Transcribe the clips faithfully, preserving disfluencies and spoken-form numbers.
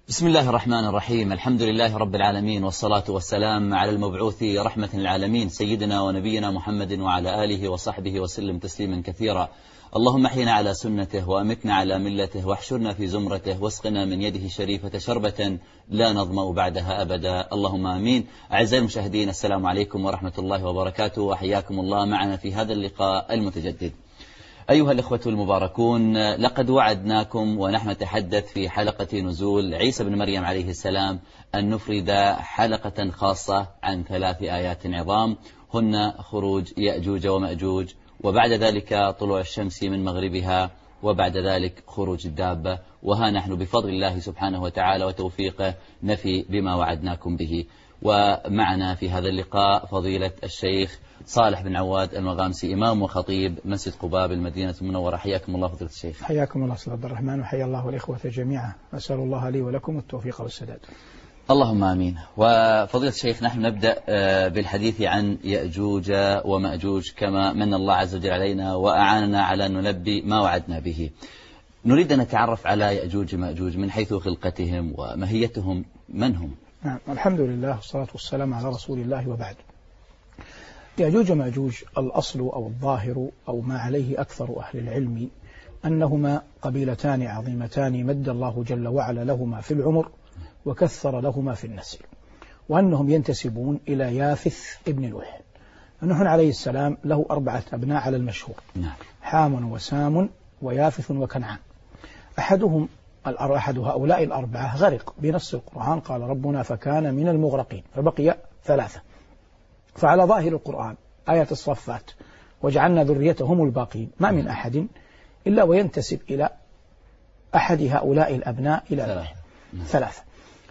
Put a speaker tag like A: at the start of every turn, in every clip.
A: بسم الله الرحمن الرحيم. الحمد لله رب العالمين، والصلاة والسلام على المبعوث رحمة للعالمين سيدنا ونبينا محمد وعلى آله وصحبه وسلم تسليما كثيرا. اللهم احينا على سنته وأمتنا على ملته واحشرنا في زمرته واسقنا من يده الشريفة شربة لا نظمأ بعدها أبدا، اللهم آمين. أعزائي المشاهدين، السلام عليكم ورحمة الله وبركاته، وحياكم الله معنا في هذا اللقاء المتجدد. أيها الإخوة المباركون، لقد وعدناكم ونحن نتحدث في حلقة نزول عيسى بن مريم عليه السلام أن نفرد حلقة خاصة عن ثلاث آيات عظام، هن خروج يأجوج ومأجوج، وبعد ذلك طلوع الشمس من مغربها، وبعد ذلك خروج الدابة. وها نحن بفضل الله سبحانه وتعالى وتوفيقه نفي بما وعدناكم به. ومعنا في هذا اللقاء فضيلة الشيخ صالح بن عواد المغامسي، إمام وخطيب مسجد قباء بالمدينة المنورة. حياكم الله فضيلة الشيخ.
B: حياكم الله أستاذ عبد الرحمن، وحيا الله الإخوة جميعا. أسأل الله لي ولكم التوفيق والسداد.
A: اللهم آمين. وفضيلة الشيخ، نحن نبدأ بالحديث عن يأجوج ومأجوج كما من الله عز وجل علينا وأعاننا على أن نلبي ما وعدنا به. نريد أن نتعرف على يأجوج ومأجوج من حيث خلقتهم وماهيتهم، من هم؟
B: نعم، الحمد لله والصلاة والسلام على رسول الله، وبعد. يأجوج ومأجوج الأصل أو الظاهر أو ما عليه أكثر أهل العلم أنهما قبيلتان عظيمتان مد الله جل وعلا لهما في العمر وكثر لهما في النسل، وأنهم ينتسبون إلى يافث ابن نوح. نوح عليه السلام له أربعة أبناء على المشهور، حام وسام ويافث وكنعان. أحدهم أحد هؤلاء الأربعة غرق بنص القرآن، قال ربنا فكان من المغرقين، فبقي ثلاثة. فعلى ظاهر القرآن آية الصفات وجعلنا ذريتهم الباقين، ما من أحد إلا وينتسب إلى أحد هؤلاء الأبناء إلى ثلاثة. ثلاثة.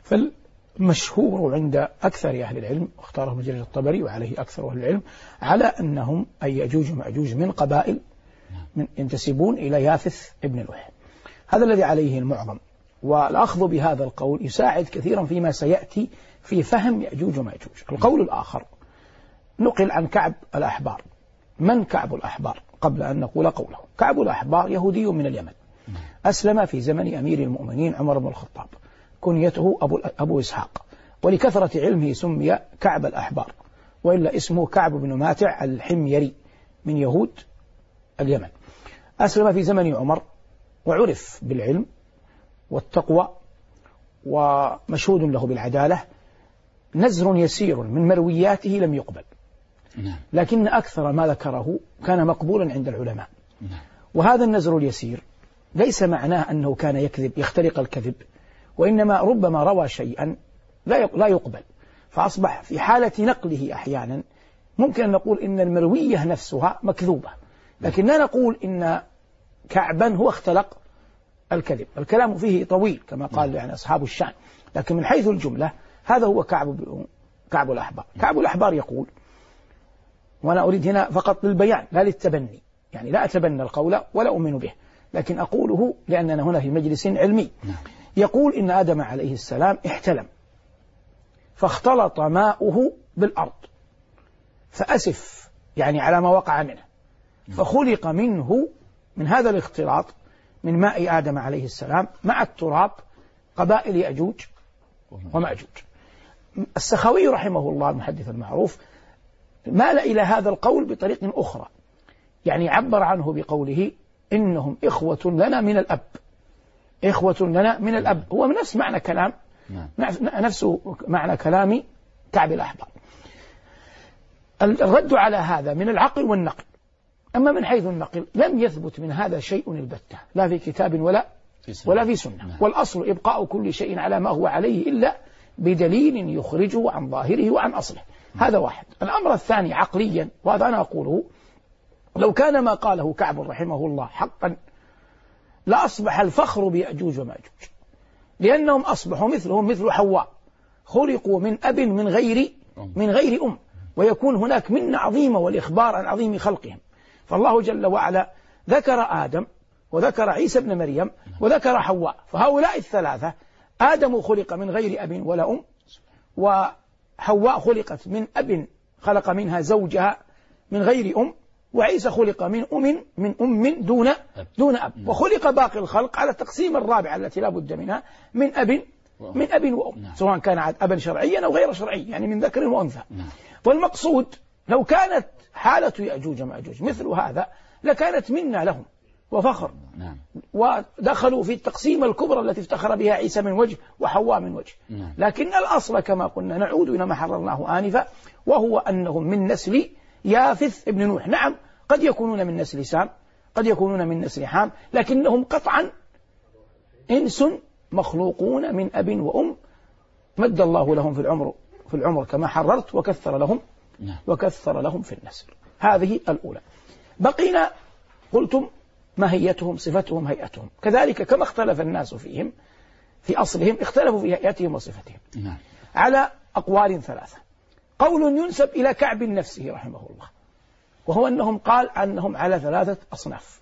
B: فالمشهور عند أكثر أهل العلم، اختاره ابن جرير الطبري وعليه أكثر أهل العلم، على أنهم أي يأجوج ومأجوج من قبائل من ينتسبون إلى يافث ابن نوح. هذا الذي عليه المعظم، والأخذ بهذا القول يساعد كثيرا فيما سيأتي في فهم يأجوج ومأجوج. القول الآخر نقل عن كعب الأحبار. من كعب الأحبار؟ قبل أن نقول قوله، كعب الأحبار يهودي من اليمن، أسلم في زمن أمير المؤمنين عمر بن الخطاب، كنيته أبو, أبو إسحاق، ولكثرة علمه سمي كعب الأحبار، وإلا اسمه كعب بن ماتع الحميري من يهود اليمن. أسلم في زمن عمر وعرف بالعلم والتقوى ومشهود له بالعدالة. نزر يسير من مروياته لم يقبل، لكن أكثر ما ذكره كان مقبولا عند العلماء. وهذا النزر اليسير ليس معناه أنه كان يكذب يخترق الكذب، وإنما ربما روى شيئا لا يقبل، فأصبح في حالة نقله أحيانا ممكن أن نقول إن المروية نفسها مكذوبة، لكن لا نقول إن كعبا هو اختلق الكذب. الكلام فيه طويل كما قال يعني أصحاب الشأن، لكن من حيث الجملة هذا هو كعب كعب الأحبار. كعب الأحبار يقول، وأنا أريد هنا فقط للبيان لا للتبني، يعني لا أتبنى القول ولا أؤمن به، لكن أقوله لأننا هنا في مجلس علمي. يقول إن آدم عليه السلام احتلم فاختلط ماؤه بالأرض فأسف، يعني على ما وقع منه، فخلق منه من هذا الاختلاط من ماء آدم عليه السلام مع التراب قبائل يأجوج ومأجوج. السخاوي رحمه الله المحدث المعروف مال إلى هذا القول بطريق أخرى، يعني عبر عنه بقوله إنهم إخوة لنا من الأب، إخوة لنا من الأب، هو نفس معنى كلام نفس معنى كلام كعب الأحبار. الرد على هذا من العقل والنقل. أما من حيث النقل لم يثبت من هذا شيء البتة، لا في كتاب ولا في ولا في سنة، والأصل إبقاء كل شيء على ما هو عليه إلا بدليل يخرجه عن ظاهره وعن أصله. هذا واحد. الأمر الثاني عقليا، وهذا أنا أقوله، لو كان ما قاله كعب رحمه الله حقا لأصبح الفخر بيأجوج ومأجوج، لأنهم أصبحوا مثلهم مثل حواء، خلقوا من أب من غير من غير أم، ويكون هناك منة عظيمة والإخبار عن عظيم خلقهم. فالله جل وعلا ذكر آدم وذكر عيسى ابن مريم وذكر حواء، فهؤلاء الثلاثة، آدم خلق من غير أب ولا أم، وحواء خلقت من أب خلق منها زوجها من غير أم، وعيسى خلق من أم من أم دون دون أب، وخلق باقي الخلق على التقسيم الرابع التي لا بد منها من أب من أب وأم، نعم. سواء كان أبا شرعيا أو غير شرعي، يعني من ذكر وأنثى. نعم. والمقصود لو كانت حالة يأجوج ومأجوج مثل هذا لكانت منا لهم وفخر. نعم. ودخلوا في التقسيم الكبرى التي افتخر بها عيسى من وجه وحواء من وجه. نعم. لكن الأصل كما قلنا نعود إلى ما حررناه آنفا، وهو أنهم من نسل يافث ابن نوح. نعم قد يكونون من نسل سام، قد يكونون من نسل حام، لكنهم قطعا إنس مخلوقون من أب وأم، مد الله لهم في العمر في العمر كما حررت، وكثر لهم وكثر لهم في النسل. هذه الأولى. بقينا قلتم ماهيتهم، صفتهم، هيئتهم. كذلك كما اختلف الناس فيهم في أصلهم اختلفوا في هيئتهم وصفتهم. نعم. على أقوال ثلاثة. قول ينسب إلى كعب نفسه رحمه الله، وهو أنهم قال أنهم على ثلاثة أصناف.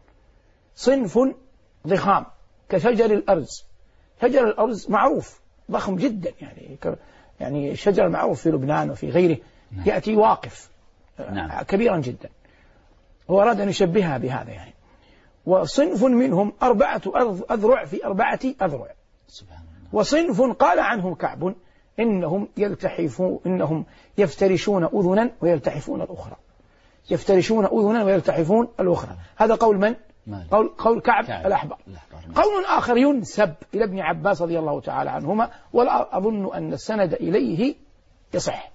B: صنف ضخام كشجر الأرز. شجر الأرز معروف ضخم جدا، يعني يعني الشجر المعروف في لبنان وفي غيره. نعم. يأتي واقف. نعم. كبيرا جدا، هو أراد أن يشبهها بهذا يعني. وصنف منهم أربعة أذرع في أربعة أذرع. سبحان الله. وصنف قال عنهم كعب إنهم يلتحفون إنهم يفترشون أذنا ويلتحفون الأخرى. يفترشون أذنا ويلتحفون الأخرى. هذا قول من؟ قول, قول كعب, كعب الأحبار. قول آخر ينسب إلى ابن عباس رضي الله تعالى عنهما، ولا أظن أن السند إليه يصح،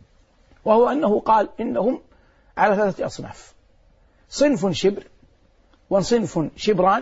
B: وهو أنه قال إنهم على ثلاثة أصناف. صنف شبر، وصنف شبران،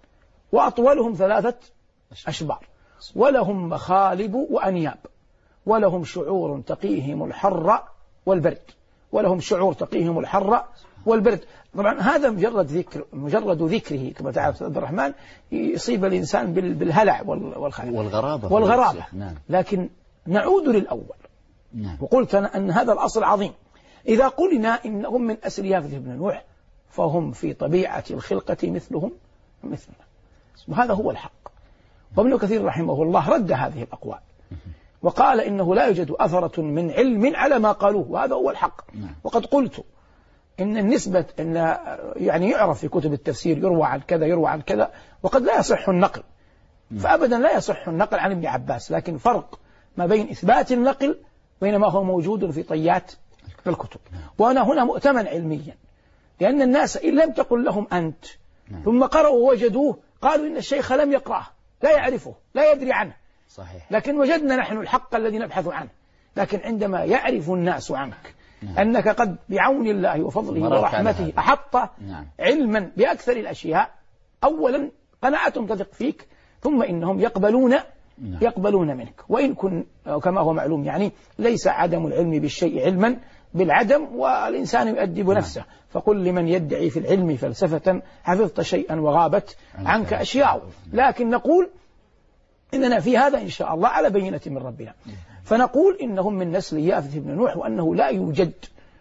B: وأطولهم ثلاثة أشبار، ولهم مخالب وأنياب، ولهم شعور تقيهم الحر والبرد. ولهم شعور تقيهم الحر والبرد. طبعا هذا مجرد ذكر، مجرد ذكره كما تعرف عبد الرحمن يصيب الإنسان بالهلع
A: والغرابة
B: والغرابة. نعم. لكن نعود للأول. نعم. وقلت أنا أن هذا الأصل عظيم. إذا قلنا إنهم من أسل يافث بن نوح فهم في طبيعة الخلقة مثلهم مثلنا، وهذا هو الحق. وابن كثير رحمه الله رد هذه الأقوال وقال إنه لا يوجد أثرة من علم على ما قالوه، وهذا هو الحق. وقد قلت إن النسبة إن يعني يعرف في كتب التفسير يروى عن كذا يروى عن كذا، وقد لا يصح النقل، فأبدا لا يصح النقل عن ابن عباس، لكن فرق ما بين إثبات النقل بينما هو موجود في طيات الكتب. وأنا هنا مؤتمن علميا، لأن الناس إن لم تقل لهم أنت ثم قرأوا ووجدوه قالوا إن الشيخ لم يقرأه، لا يعرفه، لا يدري عنه. صحيح. لكن وجدنا نحن الحق الذي نبحث عنه. لكن عندما يعرف الناس عنك نعم. أنك قد بعون الله وفضله ورحمته أحط نعم. علما بأكثر الأشياء، أولا قناعتهم تثق فيك، ثم إنهم يقبلون نعم. يقبلون منك. وإن كن كما هو معلوم يعني ليس عدم العلم بالشيء علما بالعدم، والإنسان يؤدب نعم. نفسه. فقل لمن يدعي في العلم فلسفة حفظت شيئا وغابت عنك أشياء. لكن نقول إننا في هذا إن شاء الله على بينة من ربنا. فنقول إنهم من نسل يافث بن نوح، وأنه لا يوجد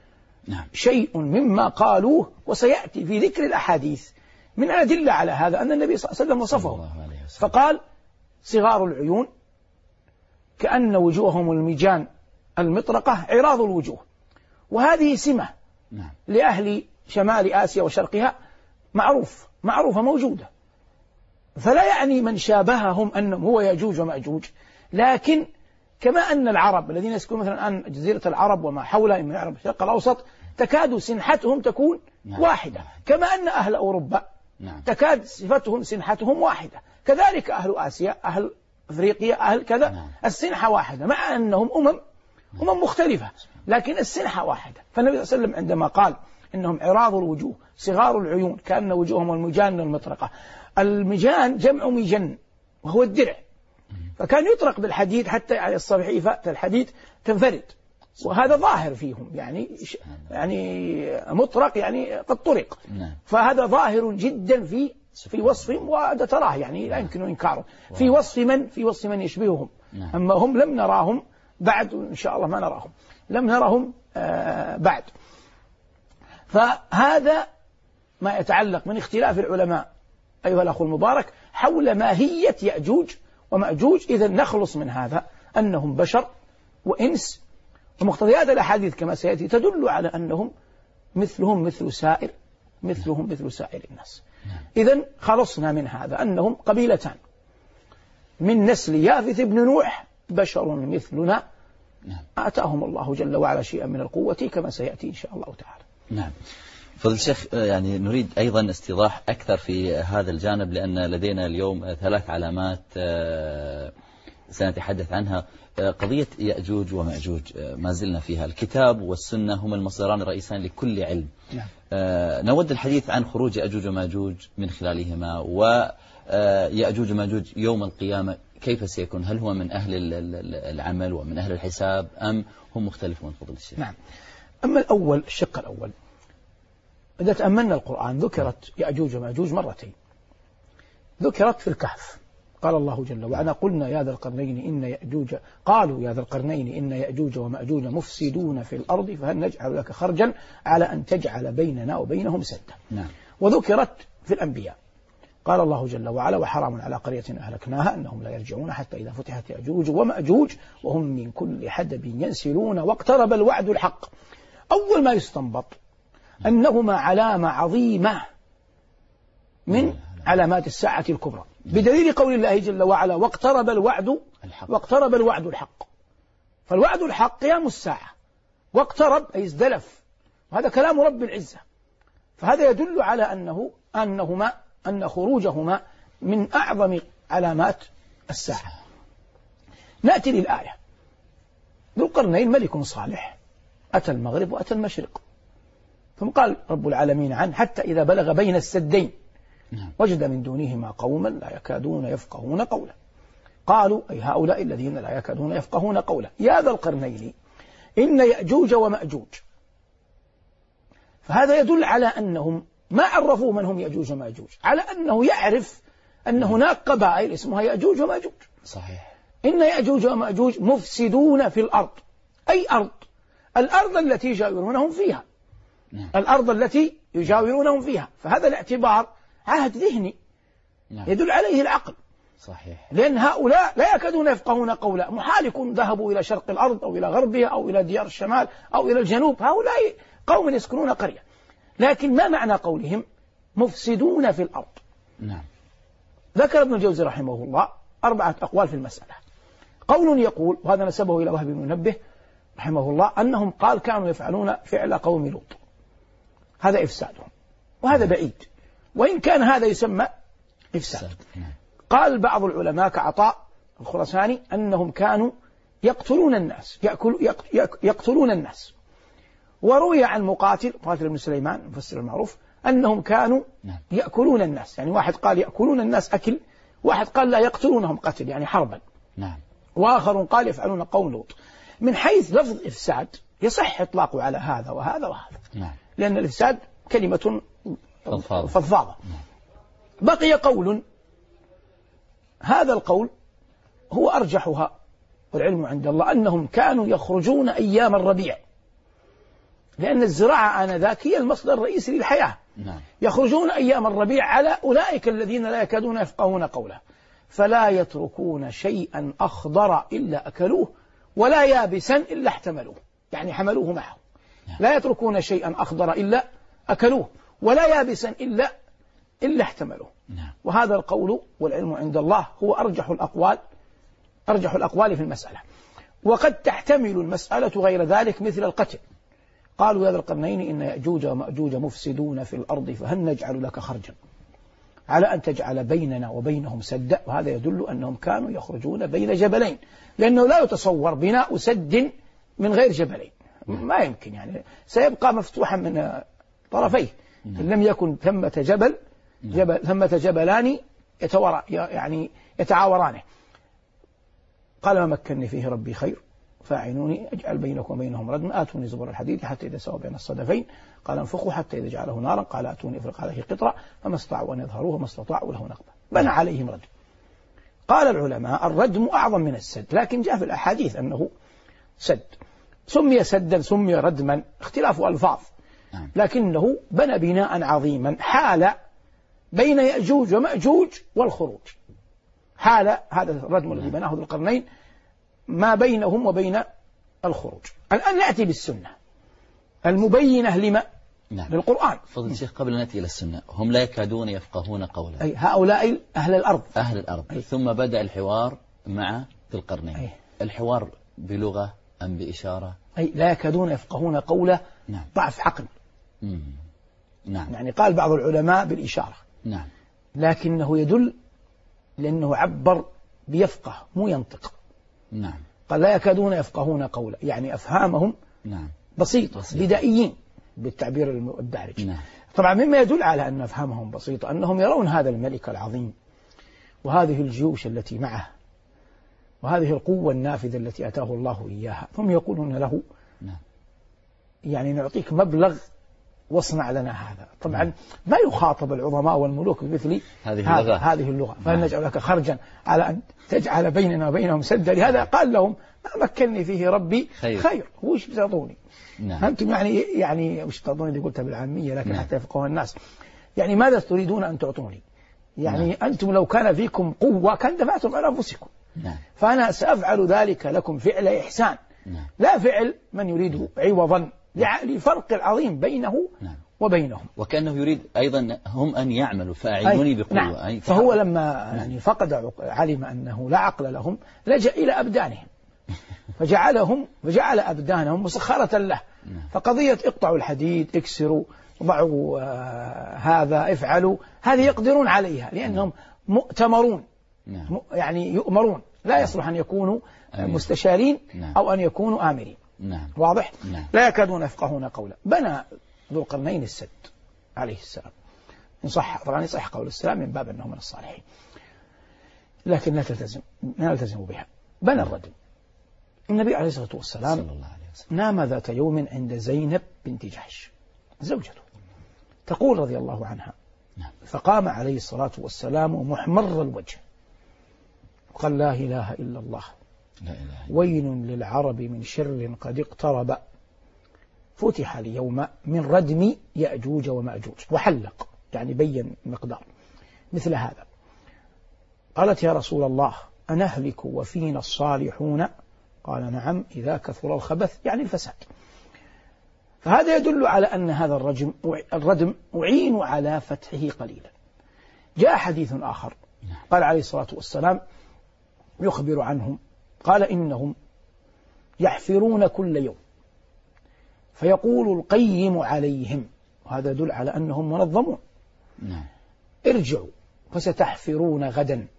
B: شيء مما قالوه، وسيأتي في ذكر الأحاديث من الأدلة على هذا أن النبي صلى الله عليه وسلم وصفه فقال صغار العيون كأن وجوههم المجان المطرقة عراض الوجوه. وهذه سمة لأهل شمال آسيا وشرقها معروف معروفة موجودة، فلا يعني من شابههم أنهم هو يأجوج ومأجوج. لكن كما أن العرب الذين يسكنون مثلا الآن جزيرة العرب وما حولها من العرب الشرق الأوسط تكاد سنحتهم تكون نعم. واحدة، كما أن أهل أوروبا نعم. تكاد صفتهم سنحتهم واحدة، كذلك أهل آسيا أهل أفريقيا أهل كذا نعم. السنحة واحدة، مع أنهم أمم أمم مختلفة لكن السنحة واحدة. فالنبي صلى الله عليه وسلم عندما قال إنهم عراض الوجوه صغار العيون كأن وجوههم المجان المطرقة، المجان جمع مجن وهو الدرع، فكان يطرق بالحديد حتى على الصحيفة الحديد تنفرد، وهذا ظاهر فيهم يعني يعني مطرق يعني قد طرق، فهذا ظاهر جدا في في وصفهم، وهذا تراه يعني لا يمكن إنكاره في وصف من في وصف من يشبههم. أما هم لم نراهم بعد، إن شاء الله ما نراهم، لم نرهم آه بعد. فهذا ما يتعلق من اختلاف العلماء أيها الأخ المبارك حول ماهية يأجوج ومأجوج. إذا نخلص من هذا أنهم بشر وإنس، ومقتضيات الأحاديث كما سيأتي تدل على أنهم مثلهم مثل سائر مثلهم مثل سائر الناس. إذا خلصنا من هذا أنهم قبيلتان، من نسل يافث بن نوح بشر مثلنا
A: نعم.
B: آتاهم الله جل وعلا شيئا من القوة كما سيأتي إن شاء الله تعالى.
A: نعم. فضل الشيخ، يعني نريد أيضا استيضاح أكثر في هذا الجانب، لأن لدينا اليوم ثلاث علامات سنتحدث عنها. قضية يأجوج ومأجوج ما زلنا فيها، الكتاب والسنة هما المصدران الرئيسان لكل علم.
B: نعم.
A: نود الحديث عن خروج يأجوج ومأجوج من خلالهما، ويأجوج ومأجوج يوم القيامة كيف سيكون؟ هل هو من أهل العمل ومن أهل الحساب أم هم مختلفون فضل الشيخ؟
B: نعم. أما الأول، الشق الأول، إذا تأملنا القرآن ذكرت يأجوج ومأجوج مرتين. ذكرت في الكهف، قال الله جل وعلا قلنا يا ذا القرنين إن يأجوج قالوا يا ذا القرنين إن يأجوج ومأجوج مفسدون في الأرض فهل نجعل لك خرجا على أن تجعل بيننا وبينهم سدا.
A: نعم.
B: وذكرت في الأنبياء، قال الله جل وعلا وحرام على قرية أهلكناها أنهم لا يرجعون حتى إذا فتحت يأجوج ومأجوج وهم من كل حدب ينسلون واقترب الوعد الحق. أول ما يستنبط أنهما علامة عظيمة من علامات الساعة الكبرى، بدليل قول الله جل وعلا واقترب الوعد الحق. واقترب الوعد الحق، فالوعد الحق قيام الساعة، واقترب أي ازدلف، وهذا كلام رب العزة، فهذا يدل على أنه أنهما أن خروجهما من أعظم علامات الساعة. نأتي للآية. ذو القرنين ملك صالح أتى المغرب وأتى المشرق، ثم قال رب العالمين عنه حتى إذا بلغ بين السدين وجد من دونهما قوما لا يكادون يفقهون قولا قالوا أي هؤلاء الذين لا يكادون يفقهون قولا يا ذا القرنين إن يأجوج ومأجوج. فهذا يدل على أنهم ما عرفوا من هم يأجوج ومأجوج، على أنه يعرف أن هناك قبائل اسمها يأجوج ومأجوج.
A: صحيح.
B: إن يأجوج ومأجوج مفسدون في الأرض، أي أرض، الأرض التي يجاورونهم فيها. نعم. الأرض التي يجاورونهم فيها، فهذا الاعتبار عهد ذهني. نعم. يدل عليه العقل.
A: صحيح.
B: لأن هؤلاء لا يكادون يفقهون قولا، محال يكون ذهبوا إلى شرق الأرض أو إلى غربها أو إلى ديار الشمال أو إلى الجنوب، هؤلاء قوم يسكنون قرية. لكن ما معنى قولهم مفسدون في الأرض؟
A: نعم.
B: ذكر ابن الجوزي رحمه الله أربعة أقوال في المسألة. قول يقول، وهذا نسبه إلى وهب بن منبه رحمه الله، أنهم قال كانوا يفعلون فعل قوم لوط، هذا إفسادهم، وهذا بعيد، وإن كان هذا يسمى إفساد. قال بعض العلماء كعطاء الخرساني أنهم كانوا يقتلون الناس، يأكل يقتلون الناس. وروي عن مقاتل مقاتل بن سليمان المفسر المعروف أنهم كانوا يأكلون الناس، يعني واحد قال يأكلون الناس أكل، واحد قال لا يقتلونهم قتل يعني حربا. نعم. وآخر قال يفعلون قوم لوط. من حيث لفظ إفساد يصح إطلاقه على هذا وهذا وهذا. نعم. لأن الإفساد كلمة فضفاضة. نعم. بقي قول، هذا القول هو أرجحها والعلم عند الله، أنهم كانوا يخرجون أيام الربيع، لأن الزراعة آنذاك هي المصدر الرئيسي للحياة. نعم. يخرجون أيام الربيع على أولئك الذين لا يكادون يفقهون قوله، فلا يتركون شيئا أخضر إلا أكلوه ولا يابسا إلا احتملوه، يعني حملوه معه. نعم. لا يتركون شيئا أخضر إلا أكلوه ولا يابسا إلا إلا احتملوه. نعم. وهذا القول والعلم عند الله هو أرجح الأقوال أرجح الأقوال في المسألة. وقد تحتمل المسألة غير ذلك مثل القتل. قالوا يا ذا القرنين إن يأجوج ومأجوج مفسدون في الأرض فهل نجعل لك خرجا على أن تجعل بيننا وبينهم سدا. وهذا يدل أنهم كانوا يخرجون بين جبلين، لأنه لا يتصور بناء سد من غير جبلين، ما يمكن، يعني سيبقى مفتوحا من طرفيه إن لم يكن ثمة جبل جبل ثمة جبلان يتورا يعني يتعاورانه. قال ما مكنني فيه ربي خير فاعينوني أجعل بينكم وبينهم ردما آتوني زبر الحديد حتى إذا سوى بين الصدفين قال انفخوا حتى إذا جعله نارا قال آتوني أفرغ عليه قطرا فما استطاعوا أن يظهروه وما استطاعوا له نقبا بنى عليهم ردم. قال العلماء الردم أعظم من السد، لكن جاء في الأحاديث أنه سد، سمي سدا سمي ردما، اختلاف ألفاظ، لكنه بنى بناء عظيما حال بين يأجوج ومأجوج والخروج، حال هذا الردم الذي بناه ذو القرنين ما بينهم وبين الخروج. الآن نأتي بالسنة المبينة لما
A: نعم.
B: للقرآن.
A: فضل الشيخ قبل أن نأتي إلى السنة، هم لا يكادون يفقهون قولا،
B: أي هؤلاء أهل الأرض
A: أهل الأرض. أي. ثم بدأ الحوار مع ذي القرنين. أي. الحوار بلغة أم بإشارة؟
B: أي لا يكادون يفقهون قوله.
A: نعم.
B: ضعف عقل.
A: مم. نعم.
B: يعني قال بعض العلماء بالإشارة.
A: نعم.
B: لكنه يدل لأنه عبر بيفقه مو ينطق.
A: نعم.
B: قال لا يكادون يفقهون قولا، يعني أفهامهم
A: نعم.
B: بسيطة،
A: بسيط.
B: بدائيين بالتعبير الدارج.
A: نعم.
B: طبعا مما يدل على أن أفهامهم بسيطة أنهم يرون هذا الملك العظيم وهذه الجيوش التي معه وهذه القوة النافذة التي أتاه الله إياها، هم يقولون له
A: نعم.
B: يعني نعطيك مبلغ واصنع لنا هذا. طبعا ما يخاطب العظماء والملوك بمثل
A: هذه اللغة,
B: هذه اللغة. فلنجعل لك خرجا على أن تجعل بيننا وبينهم سدا، لهذا قال لهم ما مكنني فيه ربي خير, خير. وش بتعطوني؟ نعم. أنتم يعني يعني وش تعطوني دي قلتها بالعامية لكن نعم. حتى يفقهوا الناس، يعني ماذا تريدون أن تعطوني؟ يعني نعم. أنتم لو كان فيكم قوة كان دفعتم على أنفسكم. نعم. فأنا سأفعل ذلك لكم فعل إحسان. نعم. لا فعل من يريد عوضا، للفرق العظيم بينه نعم. وبينهم.
A: وكأنه يريد أيضا هم أن يعملوا فأعينوني بقوة.
B: نعم. أي فهو لما يعني فقد علم أنه لا عقل لهم لجأ إلى أبدانهم فجعلهم وجعل أبدانهم مسخرة له. نعم. فقضية اقطعوا الحديد، اكسروا، ضعوا آه هذا، افعلوا، هذه يقدرون عليها لأنهم مؤتمرون. نعم. يعني يؤمرون، لا يصلح أن يكونوا أمين. مستشارين. نعم. أو أن يكونوا آمرين. نعم. واضح؟ نعم. لا يكادون يفقهون قولا. بنى ذو القرنين السد عليه السلام، إن صح طبعا يصح قول السلام من باب أنه من الصالحين، لكن لا تلتزم لا نلتزم بها. بنى الردم. النبي عليه الصلاة والسلام صلى الله عليه وسلم نام ذات يوم عند زينب بنت جحش زوجته، تقول رضي الله عنها: نعم. فقام عليه الصلاة والسلام محمر الوجه وقال: لا إله إلا الله، لا إله إلا ويل للعرب من شر قد اقترب، فتح اليوم من ردم يأجوج ومأجوج، وحلق يعني بين مقدار مثل هذا. قالت: يا رسول الله أنهلك وفينا الصالحون؟ قال: نعم إذا كثر الخبث يعني الفساد. فهذا يدل على أن هذا الرجم الردم أعين على فتحه قليلا. جاء حديث آخر قال عليه الصلاة والسلام يخبر عنهم، قال: إنهم يحفرون كل يوم فيقول القيم عليهم، وهذا يدل على أنهم منظمون. نعم. ارجعوا فستحفرون غدا،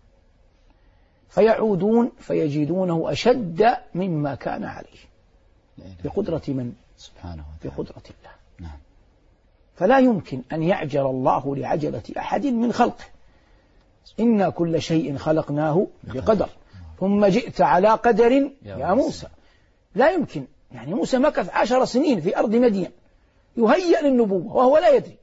B: فيعودون فيجدونه أشد مما كان عليه، بقدرة من؟ سبحانه وتعالى، بقدرة الله. نعم. فلا يمكن أن يعجل الله لعجلة أحد من خلقه، إنا كل شيء خلقناه بقدر، ثم جئت على قدر يا موسى. لا يمكن، يعني موسى مكث عشر سنين في أرض مدين يهيأ للنبوة وهو لا يدري.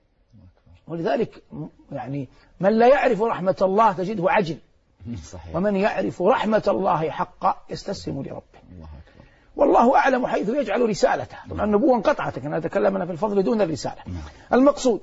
B: ولذلك يعني من لا يعرف رحمة الله تجده عجل، صحيح. ومن يعرف رحمة الله حقا يستسلم لربه. والله أعلم حيث يجعل رسالته. طبعا النبوة انقطعت، لكن نتكلم في الفضل دون الرسالة. المقصود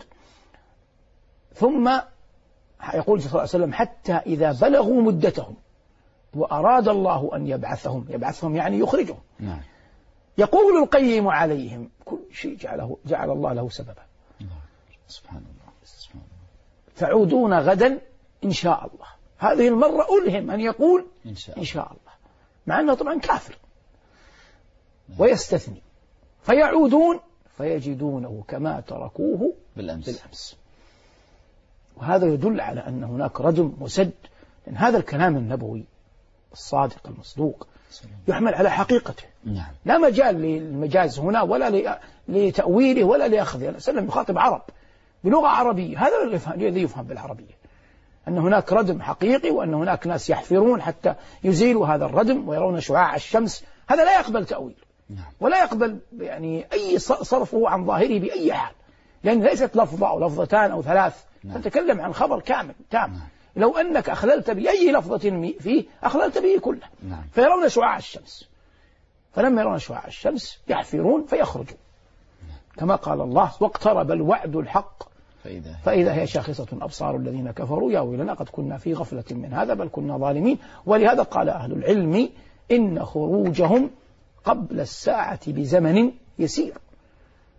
B: ثم يقول صلى الله عليه وسلم: حتى إذا بلغوا مدتهم وأراد الله أن يبعثهم يبعثهم يعني يخرجهم. نعم. يقول القيم عليهم، كل شيء جعله جعل الله له سببا. سبحان الله. سبحان الله. تعودون غدا إن شاء الله. هذه المرة ألهم أن يقول إن شاء, إن شاء الله، مع أنه طبعا كافر. نعم. ويستثني فيعودون فيجدونه كما تركوه بالأمس. بالأمس. وهذا يدل على أن هناك ردم وسد، لأن هذا الكلام النبوي الصادق المصدوق يحمل على حقيقته. نعم. لا مجال للمجاز هنا ولا لتأويله ولا لأخذه. النبي صلى الله عليه وسلم يخاطب عرب بلغة عربية، هذا الذي يفهم بالعربية، أن هناك ردم حقيقي وأن هناك ناس يحفرون حتى يزيلوا هذا الردم ويرون شعاع الشمس. هذا لا يقبل تأويل. نعم. ولا يقبل يعني أي صرفه عن ظاهره بأي حال، لأن ليست لفظة أو لفظتان أو ثلاث. نعم. تتكلم عن خبر كامل تام. نعم. لو أنك أخللت بأي لفظة فيه أخللت به كله. نعم. فيرون شعاع الشمس، فلما يرون شعاع الشمس يحفرون فيخرجوا. نعم. كما قال الله: واقترب الوعد الحق فإذا, فإذا هي شاخصة أبصار الذين كفروا يا ويلنا قد كنا في غفلة من هذا بل كنا ظالمين. ولهذا قال أهل العلم: إن خروجهم قبل الساعة بزمن يسير.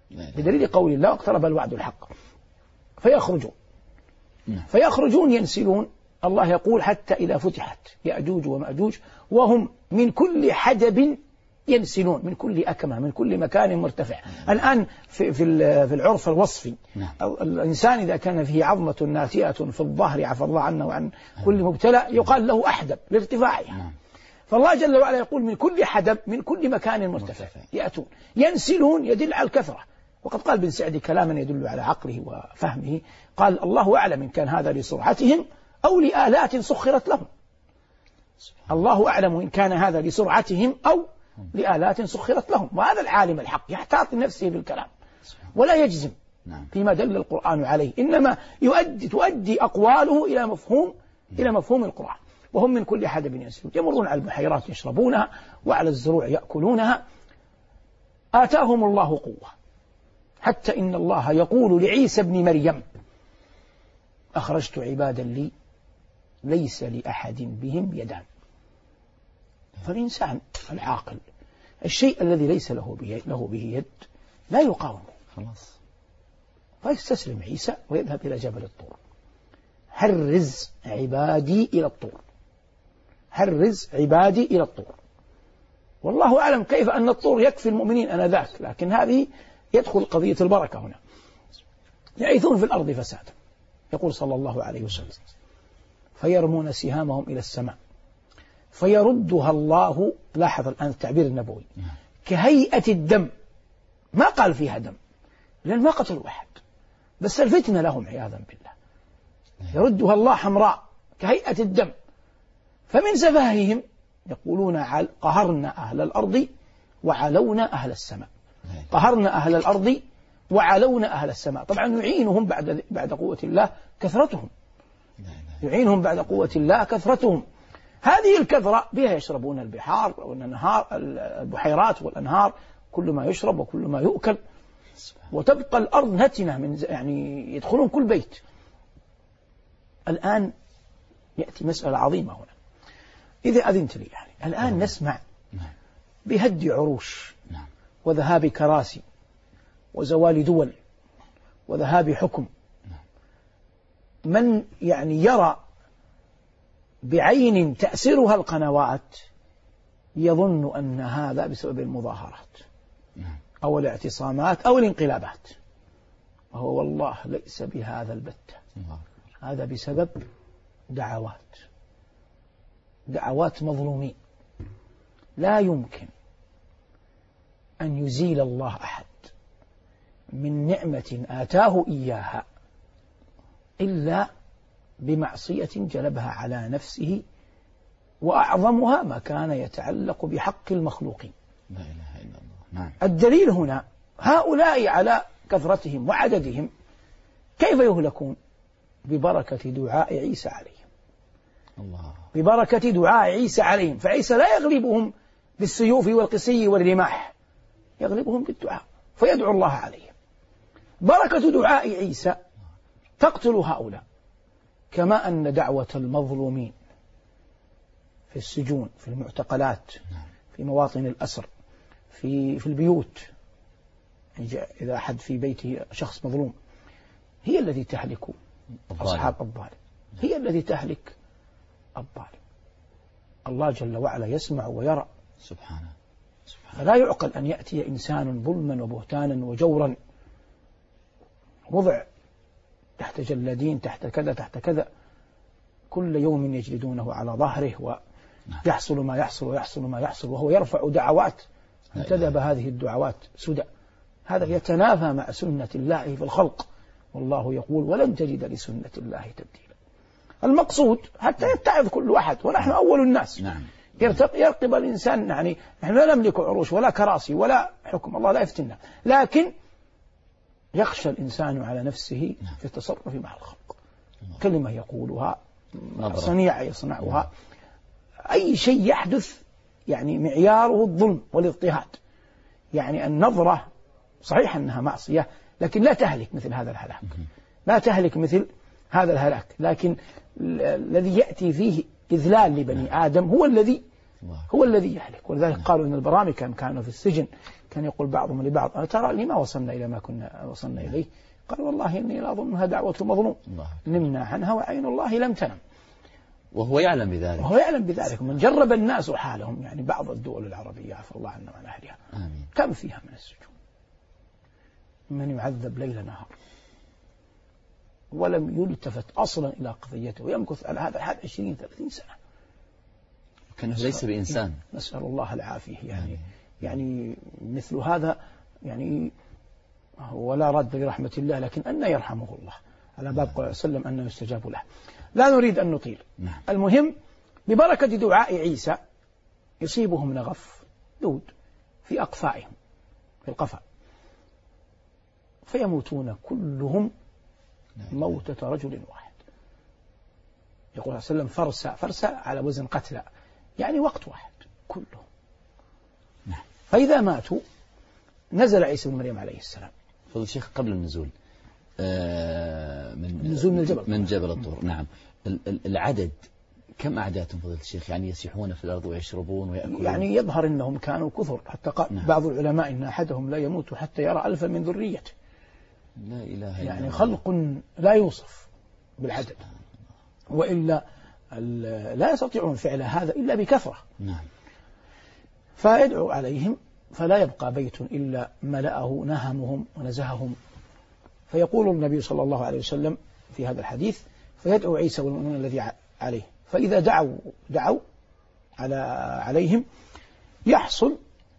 B: بدليل قول الله اقترب الوعد الحق فيخرجون فيخرجون ينسلون. الله يقول حتى إذا فتحت يأجوج ومأجوج وهم من كل حدب ينسلون، من كل أكمة، من كل مكان مرتفع. الآن في في في العرف الوصفي الإنسان إذا كان فيه عظمة ناتئة في الظهر عفى الله عنه وعن كل مبتلى يقال له أحدب لارتفاعها. فالله جل وعلا يقول من كل حدب، من كل مكان مرتفع يأتون. ينسلون يدل على الكثرة، وقد قال بن سعدي كلاما يدل على عقله وفهمه، قال الله أعلم إن كان هذا لسرعتهم أو لآلات سخرت لهم. الله أعلم إن كان هذا لسرعتهم أو لآلات سخرت لهم. وهذا العالم الحق يحتاط لنفسه بالكلام ولا يجزم فيما دل القرآن عليه، إنما يؤدي تؤدي أقواله إلى مفهوم إلى مفهوم القرآن. وهم من كل حدب ينسلون، يمرون على البحيرات يشربونها وعلى الزروع يأكلونها. آتاهم الله قوة حتى إن الله يقول لعيسى ابن مريم أخرجت عبادا لي ليس لأحد بهم يدان. فالإنسان العاقل الشيء الذي ليس له به, له به يد لا يقاومه خلاص، فيستسلم عيسى ويذهب إلى جبل الطور. حرز عبادي إلى الطور، حرز عبادي إلى الطور. والله أعلم كيف أن الطور يكفي المؤمنين أنذاك، لكن هذه يدخل قضية البركة هنا. يعيثون في الأرض فسادا، يقول صلى الله عليه وسلم فيرمون سهامهم إلى السماء فيردها الله. لاحظ الآن التعبير النبوي كهيئة الدم، ما قال فيها دم لأن ما قتلوا أحد، بس الفتنة لهم عياذا بالله. يردها الله حمراء كهيئة الدم. فمن سفاههم يقولون قهرنا أهل الأرض وعلونا أهل السماء. قهرنا أهل الأرض وعلونا أهل السماء. طبعا يعينهم بعد بعد قوة الله كثرتهم، يعينهم بعد قوة الله كثرتهم. هذه الكثرة بها يشربون البحار والأنهار، البحيرات والأنهار، كل ما يشرب وكل ما يؤكل، وتبقى الأرض نتنة من يعني يدخلون كل بيت. الآن يأتي مسألة عظيمة هنا إذا أذنت لي. يعني الآن نسمع بهد عروش وذهاب كراسي وزوال دول وذهاب حكم. من يعني يرى بعين تأسرها القنوات يظن أن هذا بسبب المظاهرات أو الاعتصامات أو الانقلابات، وهو والله ليس بهذا البتة. هذا بسبب دعوات دعوات مظلومين. لا يمكن أن يزيل الله أحد من نعمة آتاه إياها إلا بمعصية جلبها على نفسه، وأعظمها ما كان يتعلق بحق المخلوقين. لا إله إلا الله. نعم. الدليل هنا هؤلاء على كثرتهم وعددهم كيف يهلكون؟ ببركة دعاء عيسى عليهم. الله. ببركة دعاء عيسى عليهم. فعيسى لا يغلبهم بالسيوف والقسي والرماح، يغلبهم بالدعاء فيدعو الله عليهم. بركة دعاء عيسى تقتل هؤلاء، كما أن دعوة المظلومين في السجون، في المعتقلات، في مواطن الأسر، في في البيوت، إذا أحد في بيته شخص مظلوم، هي التي تهلك أصحاب الظالم، هي التي تهلك الظالم. الله جل وعلا يسمع ويرى سبحانه. فلا يعقل أن يأتي إنسان ظلما وبهتانا وجورا وضع تحت جلادين، تحت كذا تحت كذا، كل يوم يجلدونه على ظهره ويحصل ما يحصل ويحصل ما يحصل، وهو يرفع دعوات انتدب هذه الدعوات سدى. هذا يتنافى مع سنة الله في الخلق، والله يقول ولن تجد لسنة الله تبديلا. المقصود حتى يتعظ كل واحد، ونحن أول الناس. نعم. يرقب الإنسان، يعني نحن لا نملك عروش ولا كراسي ولا حكم، الله لا يفتنا، لكن يخشى الإنسان على نفسه في التصرف مع الخلق. كلمة يقولها، صنيعة يصنعها، أي شيء يحدث يعني معياره الظلم والاضطهاد. يعني النظرة صحيح أنها معصية، لكن لا تهلك مثل هذا الهلاك، لا تهلك مثل هذا الهلاك، لكن الذي يأتي فيه إذلال لبني آدم هو الذي هو الذي يهلك. ولذلك قالوا إن البرامج كان كانوا في السجن كان يقول بعضهم لبعض ترى لما وصلنا إلى ما كنا وصلنا إليه؟ قال والله إني لا أظنها دعوة مظلوم نمنا عنها وعين الله لم تنم.
A: وهو يعلم بذلك
B: وهو يعلم بذلك. من جرب الناس حالهم، يعني بعض الدول العربية عفى الله عنا وعن أهلها
A: آمين.
B: كم فيها من السجون من يعذب ليل نهار ولم يلتفت أصلا إلى قضيته ويمكث على هذا الحال عشرين ثلاثين سنة
A: كأنه ليس بإنسان.
B: نسأل الله العافية. يعني يعني مثل هذا يعني ولا رد لرحمة الله، لكن أن يرحمه الله على باب قول وسلم أنه يستجاب له. لا نريد أن نطيل.
A: نعم.
B: المهم ببركة دعاء عيسى يصيبهم نغف دود في أقفائهم في القفا فيموتون كلهم موتة رجل واحد. يقول صلى الله عليه وسلم فرسا فرسا على وزن قتلى، يعني وقت واحد كلهم.
A: نعم.
B: فإذا ماتوا نزل عيسى بن مريم عليه السلام.
A: فضل الشيخ قبل النزول آه من
B: النزول من الجبل
A: من جبل الطور. نعم. العدد كم أعدادهم فضل الشيخ؟ يعني يسيحون في الأرض ويشربون ويأكلون.
B: يعني يظهر أنهم كانوا كثر حتى قال
A: نعم.
B: بعض العلماء إن أحدهم لا يموت حتى يرى ألفا من ذريته.
A: لا إله إلا
B: يعني
A: الله.
B: خلق لا يوصف بالعدد، وإلا لا يستطيعون فعل هذا إلا بكثرة.
A: نعم.
B: فيدعو عليهم فلا يبقى بيت إلا ملأه نهمهم ونزههم. فيقول النبي صلى الله عليه وسلم في هذا الحديث فيدعو عيسى والمؤمنون الذي عليه، فإذا دعوا دعوا على عليهم يحصل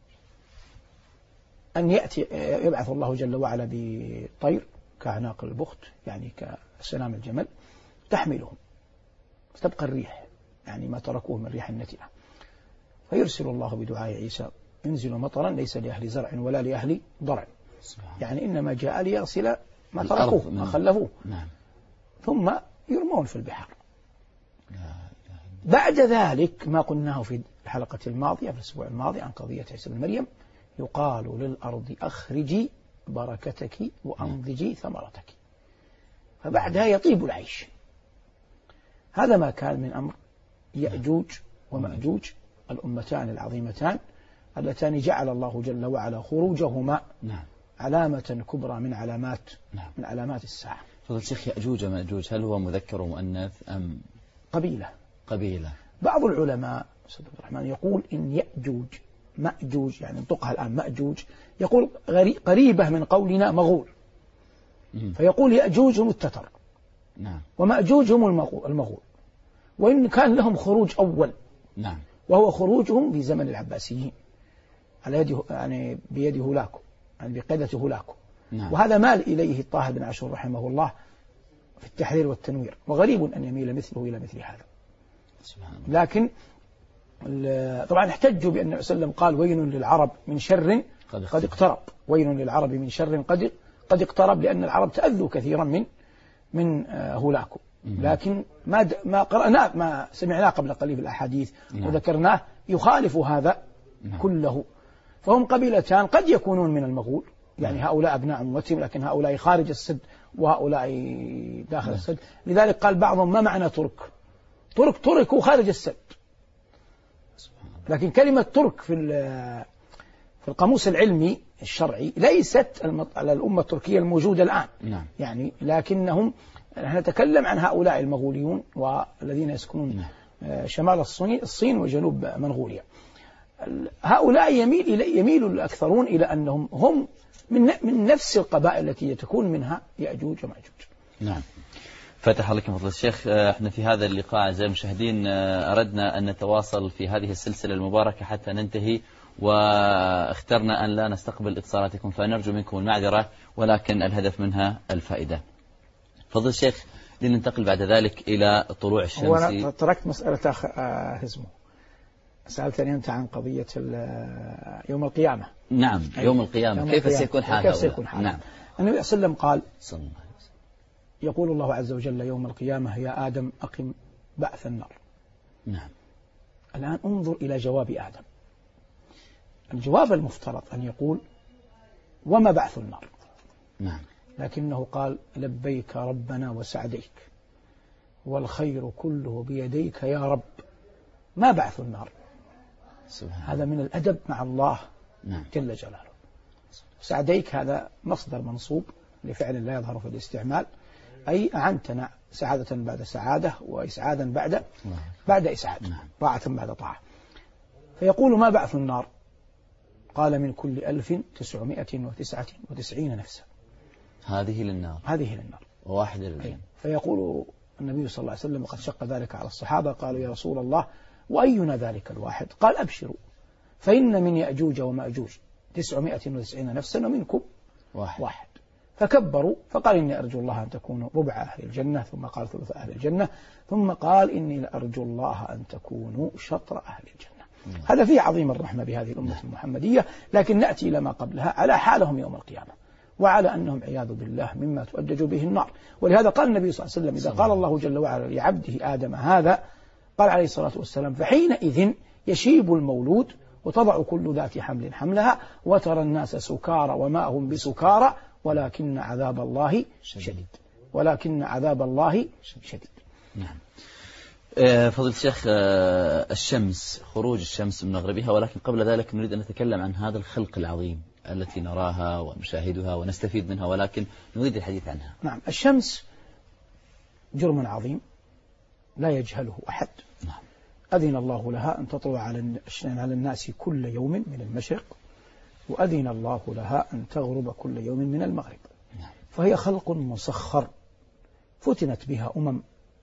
B: أن يأتي يبعث الله جل وعلا بطير كأعناق البخت، يعني كسنام الجمل تحملهم فتبقى الريح، يعني ما تركوه من ريح النتنة. فيرسل الله بدعاء عيسى ينزل مطرا ليس لأهل زرع ولا لأهل ضرع، يعني إنما جاء ليغسل ما تركوه ما خلفوه.
A: نعم.
B: ثم يرمون في البحار. بعد ذلك ما قلناه في الحلقة الماضية في الأسبوع الماضي عن قضية عيسى بن مريم، يقال للأرض أخرجي بركتك وأنضجي ثمرتك، فبعدها يطيب العيش. هذا ما كان من أمر يأجوج ومأجوج الأمتان العظيمتان اللتان جعل الله جل وعلا خروجهما علامة كبرى من علامات من علامات الساعة.
A: فضل الشيخ يأجوج ومأجوج هل هو مذكر ومؤنث أم
B: قبيلة؟
A: قبيلة.
B: بعض العلماء سيد عبد الرحمن يقول إن يأجوج مأجوج يعني انطقها الآن مأجوج يقول قريبة من قولنا مغول، فيقول يأجوج هم التتر.
A: نعم.
B: ومأجوج هم المغول، وإن كان لهم خروج أول.
A: نعم.
B: وهو خروجهم في زمن العباسيين على يد يعني بيد هولاكو يعني بقيادة هولاكو.
A: نعم.
B: وهذا مال إليه طه بن عاشور رحمه الله في التحرير والتنوير، وغريب أن يميل مثله إلى مثل هذا.
A: سبحان الله.
B: لكن طبعا احتجوا بأن النبي صلى الله عليه وسلم قال ويل للعرب من شر قد اقترب، ويل للعرب من شر قد قد اقترب، لأن العرب تأذوا كثيرا من من هولاكو. لكن ما ما قرأناه ما سمعناه قبل قليل الأحاديث وذكرناه يخالف هذا كله. فهم قبيلتان قد يكونون من المغول، يعني هؤلاء أبناء أمتهم، لكن هؤلاء خارج السد وهؤلاء داخل السد. لذلك قال بعضهم ما معنى ترك؟ ترك تركوا خارج السد. لكن كلمة ترك في في القاموس العلمي الشرعي ليست على الأمة التركية الموجودة الآن.
A: نعم.
B: يعني لكنهم نحن نتكلم عن هؤلاء المغوليون والذين يسكنون شمال الصين وجنوب منغوليا. هؤلاء يميل إلى يميل الأكثرون إلى أنهم هم من من نفس القبائل التي تكون منها يأجوج ومأجوج.
A: نعم. فتح الله فضل الشيخ. احنا في هذا اللقاء أعزائي المشاهدين أردنا أن نتواصل في هذه السلسلة المباركة حتى ننتهي، واخترنا أن لا نستقبل اتصالاتكم، فنرجو منكم المعذرة، ولكن الهدف منها الفائدة. فضل الشيخ لننتقل بعد ذلك إلى طلوع الشمس.
B: وأنا تركت مسألة هزمه، سألتني أنت عن قضية يوم القيامة.
A: نعم. يوم القيامة يوم كيف القيامة. سيكون حالها؟
B: كيف سيكون حالها؟
A: نعم.
B: النبي صلى الله عليه وسلم قال
A: صلى الله عليه وسلم
B: يقول الله عز وجل يوم القيامة يا آدم أقم بعث النار.
A: نعم.
B: الآن انظر إلى جواب آدم. الجواب المفترض أن يقول وما بعث النار؟
A: نعم.
B: لكنه قال لبيك ربنا وسعديك والخير كله بيديك يا رب، ما بعث النار؟
A: سبحان
B: هذا من الأدب مع الله
A: نعم.
B: جل جلاله. سعديك هذا مصدر منصوب لفعل لا يظهر في الاستعمال، أي أعنتنا سعادة بعد سعادة وإسعادا بعد بعد إسعاد، طاعة بعد طاعة. فيقول ما بعث النار؟ قال من كل ألف تسعمائة وتسعة وتسعين نفسا.
A: هذه للنار
B: هذه للنار
A: وواحدة للجنة.
B: فيقول النبي صلى الله عليه وسلم وقد شق ذلك على الصحابة، قالوا يا رسول الله وأينا ذلك الواحد؟ قال أبشروا فإن من يأجوج ومأجوج تسعمائة وتسعين نفسا ومنكم واحد, واحد. فكبروا، فقال إني أرجو الله أن تكونوا ربع أهل الجنة، ثم قال ثلث أهل الجنة، ثم قال إني لأرجو الله أن تكونوا شطر أهل الجنة. مم. هذا فيه عظيم الرحمة بهذه الأمة المحمدية، لكن نأتي إلى ما قبلها على حالهم يوم القيامة، وعلى أنهم عياذ بالله مما تؤجج به النار. ولهذا قال النبي صلى الله عليه وسلم إذا قال الله جل وعلا لعبده آدم هذا، قال عليه الصلاة والسلام فحينئذ يشيب المولود وتضع كل ذات حمل حملها وترى الناس سكارى وما هم بسكارى ولكن عذاب الله شديد، ولكن عذاب الله شديد.
A: نعم. فضل الشيخ، الشمس، خروج الشمس من مغربها، ولكن قبل ذلك نريد أن نتكلم عن هذا الخلق العظيم التي نراها ونشاهدها ونستفيد منها، ولكن نريد الحديث عنها.
B: نعم. الشمس جرم عظيم لا يجهله أحد.
A: نعم.
B: أذن الله لها أن تطلع على الناس كل يوم من المشرق، وأذن الله لها أن تغرب كل يوم من المغرب.
A: نعم.
B: فهي خلق مسخر فتنت بها أمم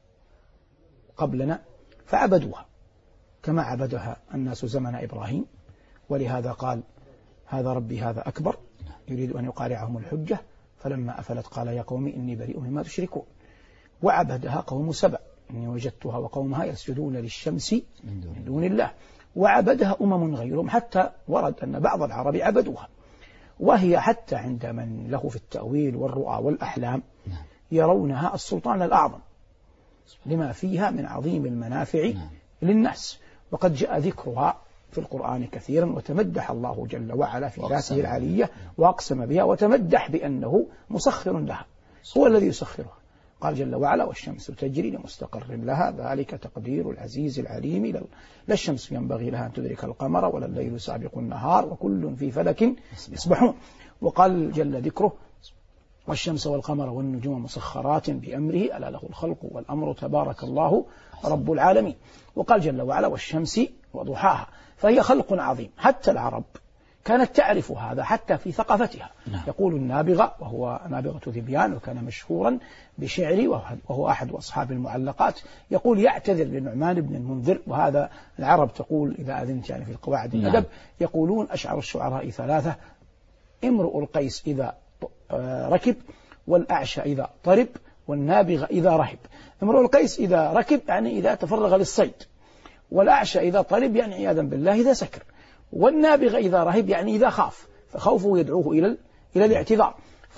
B: قبلنا فعبدوها كما عبدها الناس زمن إبراهيم، ولهذا قال هذا ربي هذا أكبر، يريد أن يقارعهم الحجة، فلما أفلت قال يا قوم إني بريء مما تشركون. وعبدها قوم سبأ، إني وجدتها وقومها يسجدون للشمس من دون الله. وعبدها أمم غيرهم، حتى ورد أن بعض العرب عبدوها، وهي حتى عند من له في التأويل والرؤى والأحلام يرونها السلطان الأعظم لما فيها من عظيم المنافع للناس. وقد جاء ذكرها في القرآن كثيرا، وتمدح الله جل وعلا في ذاته العلية وأقسم بها، وتمدح بأنه مسخر لها، هو الذي يسخرها. قال جل وعلا والشمس تجري لمستقر لها ذلك تقدير العزيز العليم، لا الشمس ينبغي لها أن تدرك القمر ولا الليل سابق النهار وكل في فلك يسبحون. وقال جل ذكره والشمس والقمر والنجوم مسخرات بأمره ألا له الخلق والأمر تبارك الله رب العالمين. وقال جل وعلا والشمس وضحاها، فهي خلق عظيم. حتى العرب كانت تعرف هذا حتى في ثقافتها.
A: نعم. يقول
B: النابغة، وهو نابغة ذبيان، وكان مشهورا بشعري، وهو أحد أصحاب المعلقات، يقول يعتذر لنعمان بن المنذر، وهذا العرب تقول إذا أذنت يعني في القواعد الأدب. نعم. يقولون أشعر الشعراء ثلاثة: امرؤ القيس إذا ركب، والأعشى إذا طرب، والنابغة إذا رهب. امرؤ القيس إذا ركب يعني إذا تفرغ للصيد، والأعشى إذا طرب يعني عياذا بالله إذا سكر، والنابغة إذا رهب يعني إذا خاف، فخوفه يدعوه إلى إلى الاعتذار.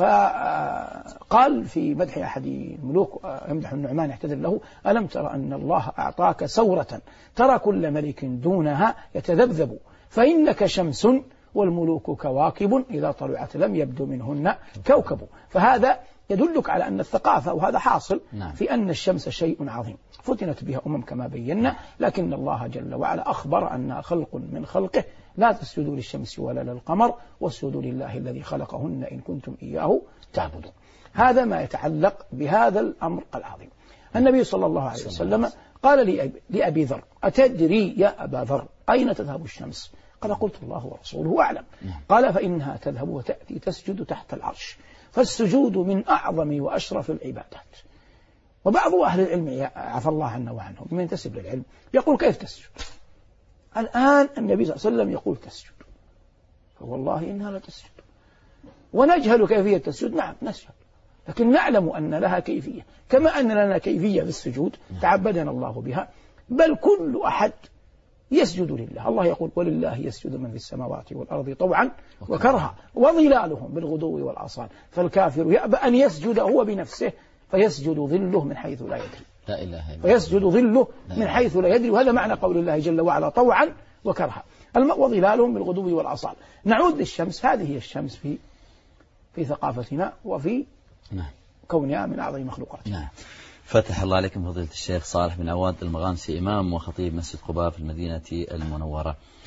B: فقال في مدح أحد الملوك يمدح النعمان يعتذر له: ألم ترى أن الله أعطاك سورة ترى كل ملك دونها يتذبذب، فإنك شمس والملوك كواكب إذا طلعت لم يبدو منهن كوكب. فهذا يدلك على أن الثقافة، وهذا حاصل في أن الشمس شيء عظيم فتنت بها أمم كما بينا، لكن الله جل وعلا أخبر أنها خلق من خلقه، لا تسجدوا للشمس ولا للقمر واسجدوا لله الذي خلقهن إن كنتم إياه تعبدون. هذا ما يتعلق بهذا الأمر العظيم. النبي صلى الله عليه وسلم قال لأبي ذر: أتدري يا أبا ذر أين تذهب الشمس؟ قال: قلت الله ورسوله أعلم. قال: فإنها تذهب وتأتي تسجد تحت العرش، فالسجود من أعظم وأشرف العبادات. وبعض أهل العلم عفى الله عنا وعنهم من ينتسب للعلم يقول: كيف تسجد؟ الآن النبي صلى الله عليه وسلم يقول تسجد، فوالله إنها لا تسجد. ونجهل كيفية التسجد، نعم نجهل، لكن نعلم أن لها كيفية، كما أن لنا كيفية في السجود تعبدنا الله بها، بل كل أحد يسجد لله. الله يقول: ولله يسجد من في السماوات والأرض طوعا وكرها وظلالهم بالغدو والآصال، فالكافر يأبى أن يسجد هو بنفسه فيسجد ظله من حيث لا يدري.
A: لا إله إلا
B: فيسجد ظله من حيث لا يدري، وهذا معنى قول الله جل وعلا طوعا وكرها، الماء وظلالهم بالغدو والآصال. نعود للشمس، هذه هي الشمس في في ثقافتنا وفي
A: نعم.
B: كونها من أعظم مخلوقاتنا.
A: نعم. فتح الله عليكم فضيلة الشيخ صالح بن عواد المغامسي، إمام وخطيب مسجد قباء في المدينة المنورة.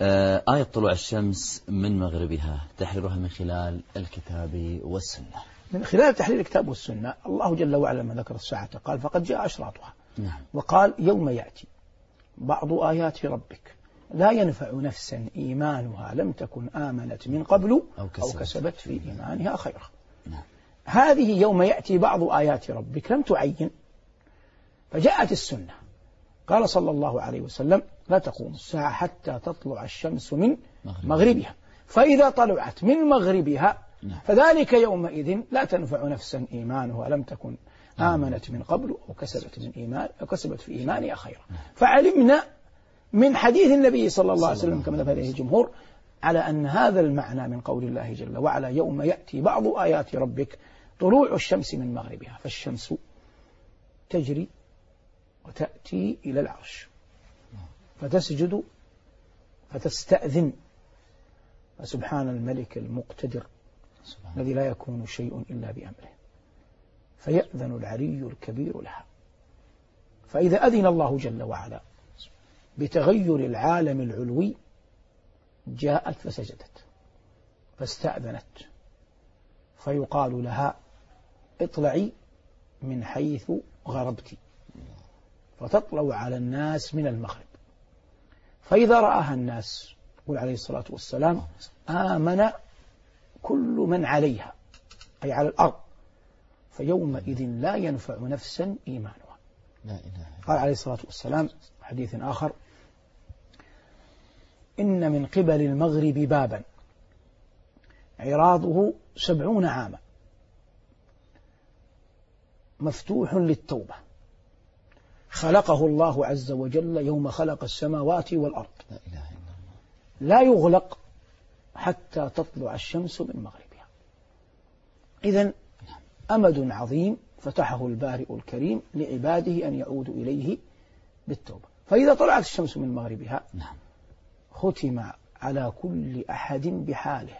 A: آية طلوع الشمس من مغربها تحريرها من خلال الكتاب والسنة.
B: من خلال تحرير الكتاب والسنة الله جل وعلا ما ذكر الساعة قال فقد جاء أشراطها.
A: نعم.
B: وقال يوم يأتي بعض آيات ربك لا ينفع نفسا إيمانها لم تكن آمنت من قبل أو كسبت, أو كسبت في إيمانها خيرا.
A: نعم.
B: هذه يوم يأتي بعض آيات ربك لم تعين، فجاءت السنة قال صلى الله عليه وسلم لا تقوم الساعة حتى تطلع الشمس من مغربها، فإذا طلعت من مغربها فذلك يومئذ لا تنفع نفسا إيمانها لم تكن آمنت من قبل أو كسبت من إيمان أو كسبت في إيمانها خيرا. فعلمنا من حديث النبي صلى الله عليه وسلم كما ذهب إليه الجمهور على أن هذا المعنى من قول الله جل وعلا يوم يأتي بعض آيات ربك طلوع الشمس من مغربها، فالشمس تجري وتأتي إلى العرش فتسجد فتستأذن، فسبحان الملك المقتدر الذي لا يكون شيء إلا بأمره، فيأذن العلي الكبير لها. فإذا أذن الله جل وعلا بتغير العالم العلوي جاءت فسجدت فاستأذنت، فيقال لها اطلعي من حيث غربت، فتطلع على الناس من المغرب، فإذا رآها الناس قل عليه الصلاة والسلام آمن كل من عليها أي على الأرض، فيومئذ لا ينفع نفسا إيمانها.
A: لا إله.
B: قال عليه الصلاة والسلام حديث آخر إن من قبل المغرب بابا عراضه سبعون عاما مفتوح للتوبة خلقه الله عز وجل يوم خلق السماوات والأرض،
A: لا إله إلا الله،
B: لا يغلق حتى تطلع الشمس من مغربها. إذن أمد عظيم فتحه البارئ الكريم لعباده أن يعودوا إليه بالتوبة. فإذا طلعت الشمس من مغربها
A: نعم.
B: ختم على كل أحد بحاله.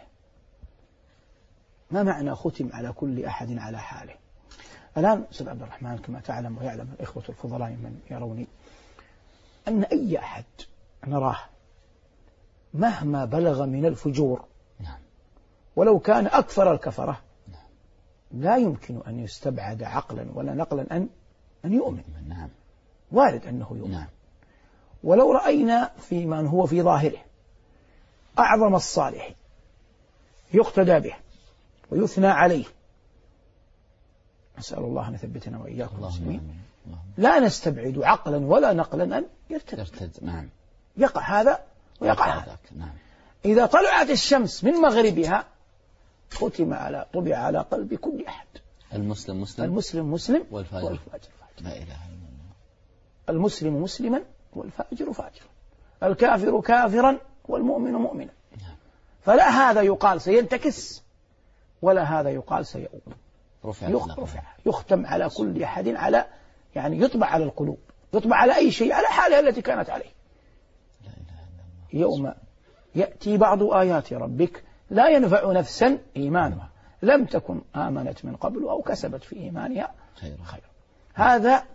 B: ما معنى ختم على كل أحد على حاله؟ الآن أستاذ عبد الرحمن كما تعلم ويعلم الإخوة الفضلاء من يروني أن أي أحد نراه مهما بلغ من الفجور
A: نعم.
B: ولو كان أكثر الكفرة لا يمكن أن يستبعد عقلا ولا نقلا أن أن يؤمن.
A: نعم.
B: وارد أنه يؤمن.
A: نعم.
B: ولو رأينا في من هو في ظاهره أعظم الصالح يقتدى به ويثنى عليه، نسأل الله أن يثبتنا وإياكم مسلمين، لا نستبعد عقلا ولا نقلا أن يرتد.
A: يرتد. نعم.
B: يقع هذا ويقع هذا.
A: نعم.
B: إذا طلعت الشمس من مغربها ختم على طبع على قلب كل أحد.
A: المسلم مسلم
B: المسلم مسلم
A: والفاجر,
B: والفاجر فاجر.
A: لا إله إلا الله.
B: المسلم مسلما والفاجر فاجرا، الكافر كافرا والمؤمن مؤمنا. فلا هذا يقال سينتكس ولا هذا يقال سيؤمن.
A: رفع
B: رفع يختم على كل أحد على يعني يطبع على القلوب، يطبع على أي شيء على حالها التي كانت عليه.
A: لا إله إلا الله.
B: يوم يأتي بعض آيات ربك لا ينفع نفسا إيمانها لم تكن آمنت من قبل أو كسبت في إيمانها خيرا خير. هذا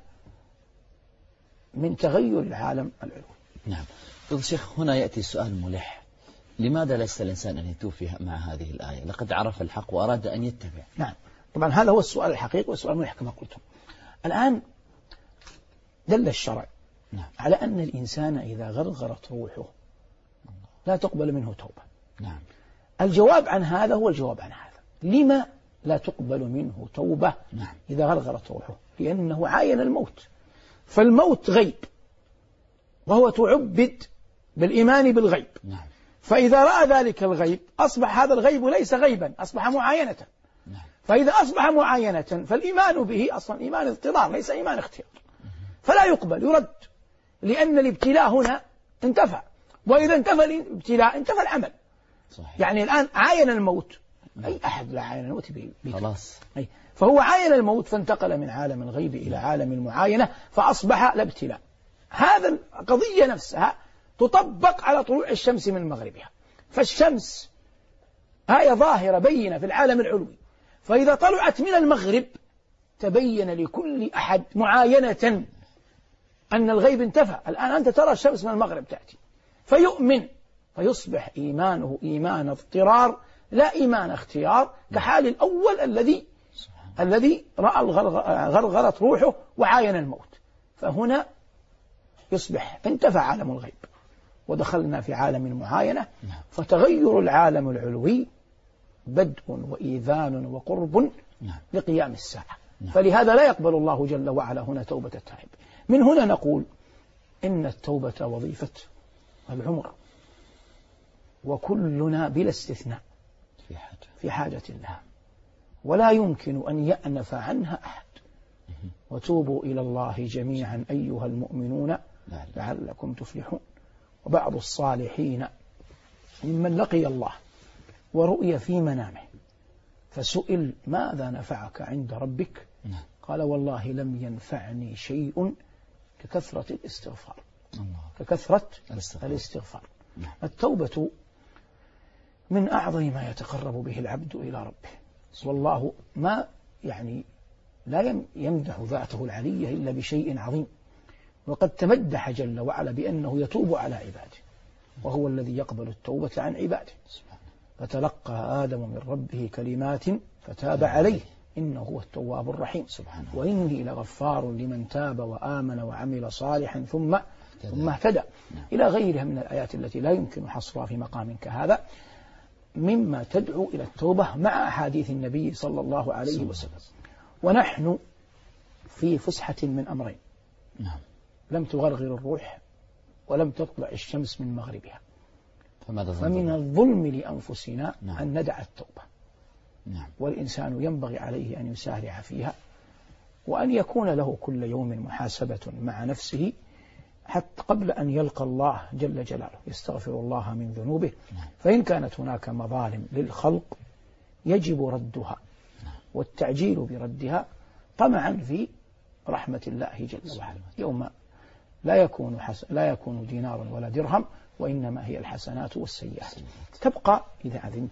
B: من تغير العالم العلوي.
A: نعم. طيب شيخ، هنا يأتي السؤال الملح، لماذا ليس الإنسان أن يتوفي مع هذه الآية؟ لقد عرف الحق وأراد أن يتبع.
B: نعم طبعا هذا هو السؤال الحقيقي والسؤال الملح كما قلتم. الآن دل الشرع نعم. على أن الإنسان إذا غرغرت روحه لا تقبل منه توبة.
A: نعم.
B: الجواب عن هذا هو الجواب عن هذا. لما لا تقبل منه توبة
A: نعم.
B: إذا غرغرت روحه؟ لأنه عاين الموت، فالموت غيب وهو تعبد بالإيمان بالغيب.
A: نعم.
B: فإذا رأى ذلك الغيب أصبح هذا الغيب ليس غيبا، أصبح معاينة.
A: نعم.
B: فإذا أصبح معاينة فالإيمان به أصلا إيمان اضطرار ليس إيمان اختيار، فلا يقبل يرد، لأن الابتلاء هنا انتفى، وإذا انتفى الابتلاء انتفى العمل.
A: صحيح.
B: يعني الآن عاين الموت، أي أحد لا عاين الموت
A: خلاص،
B: فهو عاين الموت فانتقل من عالم الغيب إلى عالم المعاينة فأصبح الابتلاء. هذا القضية نفسها تطبق على طلوع الشمس من مغربها، فالشمس هي ظاهرة بينة في العالم العلوي، فإذا طلعت من المغرب تبين لكل أحد معاينة أن الغيب انتفى. الآن أنت ترى الشمس من المغرب تأتي فيؤمن فيصبح إيمانه إيمان اضطرار لا إيمان اختيار، كحال الأول الذي الذي رأى غرغرت روحه وعاين الموت. فهنا يصبح انتفى عالم الغيب ودخلنا في عالم المعاينة، فتغير العالم العلوي بدء وإيذان وقرب لقيام الساعة. فلهذا لا يقبل الله جل وعلا هنا توبة التائب. من هنا نقول إن التوبة وظيفة العمر، وكلنا بلا استثناء
A: في حاجة,
B: في حاجة لها، ولا يمكن أن يأنف عنها أحد. وتوبوا إلى الله جميعا أيها المؤمنون لعلكم تفلحون. وبعض الصالحين ممن لقي الله ورؤي في منامه فسئل ماذا نفعك عند ربك؟ قال والله لم ينفعني شيء ككثرة الاستغفار. ككثرة الاستغفار. التوبة من أعظم ما يتقرب به العبد إلى ربه، والله ما يعني لا يمدح ذاته العلية إلا بشيء عظيم، وقد تمدح جل وعلا بأنه يتوب على عباده، وهو الذي يقبل التوبة عن عباده. فتلقى آدم من ربه كلمات فتاب عليه إنه هو التواب الرحيم. وإني لغفار لمن تاب وآمن وعمل صالحا ثم ثم اهتدى، إلى غيرها من الآيات التي لا يمكن حصرها في مقام كهذا، مما تدعو إلى التوبة مع أحاديث النبي صلى الله عليه وسلم. ونحن في فسحة من أمرين، لم تغرغر الروح ولم تطلع الشمس من مغربها، فمن الظلم لأنفسنا أن ندع التوبة، والإنسان ينبغي عليه أن يسارع فيها، وأن يكون له كل يوم محاسبة مع نفسه حتى قبل أن يلقى الله جل جلاله، يستغفر الله من ذنوبه. فإن كانت هناك مظالم للخلق يجب ردها والتعجيل بردها طمعا في رحمة الله جل وعلا، يوم لا يكون حس... لا يكون دينار ولا درهم، وإنما هي الحسنات والسيئات. تبقى إذا أذنت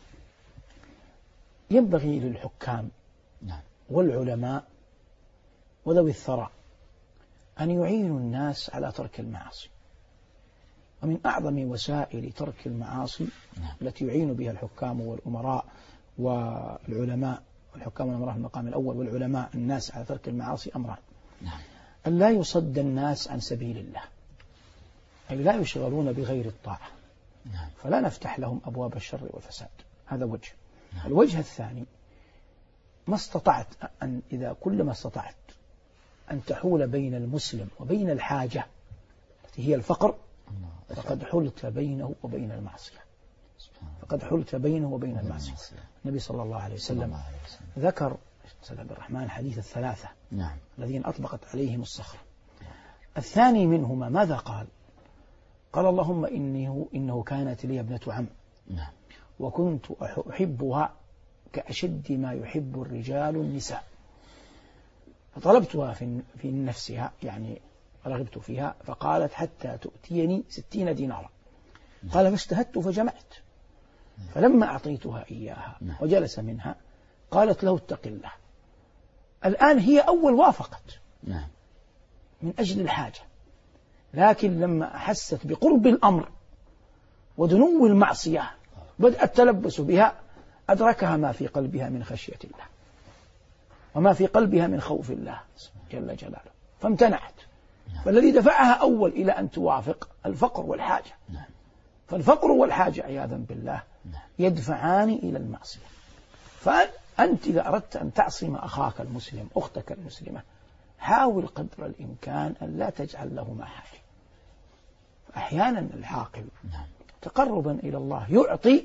B: ينبغي للحكام والعلماء وذوي الثراء أن يعينوا الناس على ترك المعاصي. ومن أعظم وسائل ترك المعاصي التي يعين بها الحكام والأمراء والعلماء، والحكام والأمراء في المقام الأول، والعلماء الناس على ترك المعاصي أمران: أن لا يصد الناس عن سبيل الله، أي لا يشغلون بغير الطاعة، فلا نفتح لهم أبواب الشر والفساد. هذا وجه. الوجه الثاني: ما استطعت أن إذا كل ما استطعت أن تحول بين المسلم وبين الحاجة التي هي الفقر، فقد حلت بينه وبين المعصية، فقد حلت بينه وبين المعصية. النبي صلى الله عليه وسلم ذكر سلام الرحمن حديث الثلاثة
A: نعم.
B: الذين أطبقت عليهم الصخرة. الثاني منهما ماذا قال؟ قال اللهم إنه, إنه كانت لي ابنة عم
A: نعم.
B: وكنت أحبها كأشد ما يحب الرجال النساء، فطلبتها في, في نفسها، يعني رغبت فيها، فقالت حتى تؤتيني ستين دينارا. قال فاجتهدت فجمعت، فلما أعطيتها إياها وجلس منها قالت له اتق الله. الآن هي أول وافقت من أجل الحاجة، لكن لما أحست بقرب الأمر ودنو المعصية بدأ التلبس بها، أدركها ما في قلبها من خشية الله وما في قلبها من خوف الله جل جلاله، فامتنعت. فالذي دفعها أول إلى أن توافق الفقر والحاجة، فالفقر والحاجة عياذا بالله يدفعان إلى المعصية. فأنت إذا أردت أن تعصم أخاك المسلم أختك المسلمة حاول قدر الإمكان أن لا تجعل له ما حاجة. أحيانا العاقل تقربا إلى الله يعطي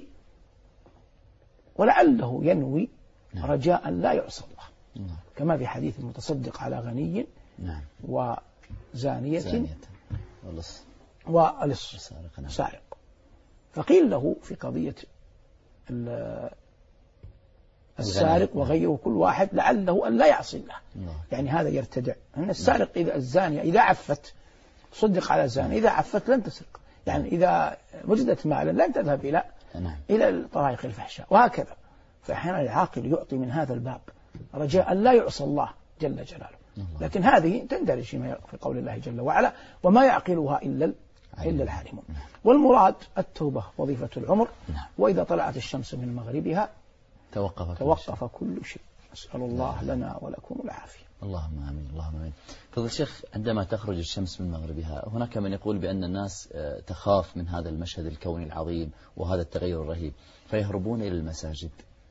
B: ولعله ينوي رجاء لا يعصى الله، كما في حديث المتصدق على غني وزانية ولص سارق. فقيل له في قضية السارق وغيره كل واحد لعله أن لا يعصي الله، يعني هذا يرتدع أن السارق إذا الزانية إذا عفت تصدق على الزانية، إذا عفت لن تسرق، يعني إذا وجدت مالا لن تذهب إلى إلى طرائق الفحشاء وهكذا. فأحيانا العاقل يعطي من هذا الباب رجاء لا يعصى الله جل جلاله، لكن هذه تندرج في قول الله جل وعلا وما يعقلها إلا إلا العالمون. والمراد التوبة وظيفة العمر. وإذا طلعت الشمس من مغربها
A: توقف,
B: توقف كل شيء. أسأل الله لنا ولكم العافية.
A: اللهم آمين اللهم آمين. فضل الشيخ، عندما تخرج الشمس من مغربها هناك من يقول بأن الناس تخاف من هذا المشهد الكوني العظيم وهذا التغير الرهيب فيهربون إلى المساجد.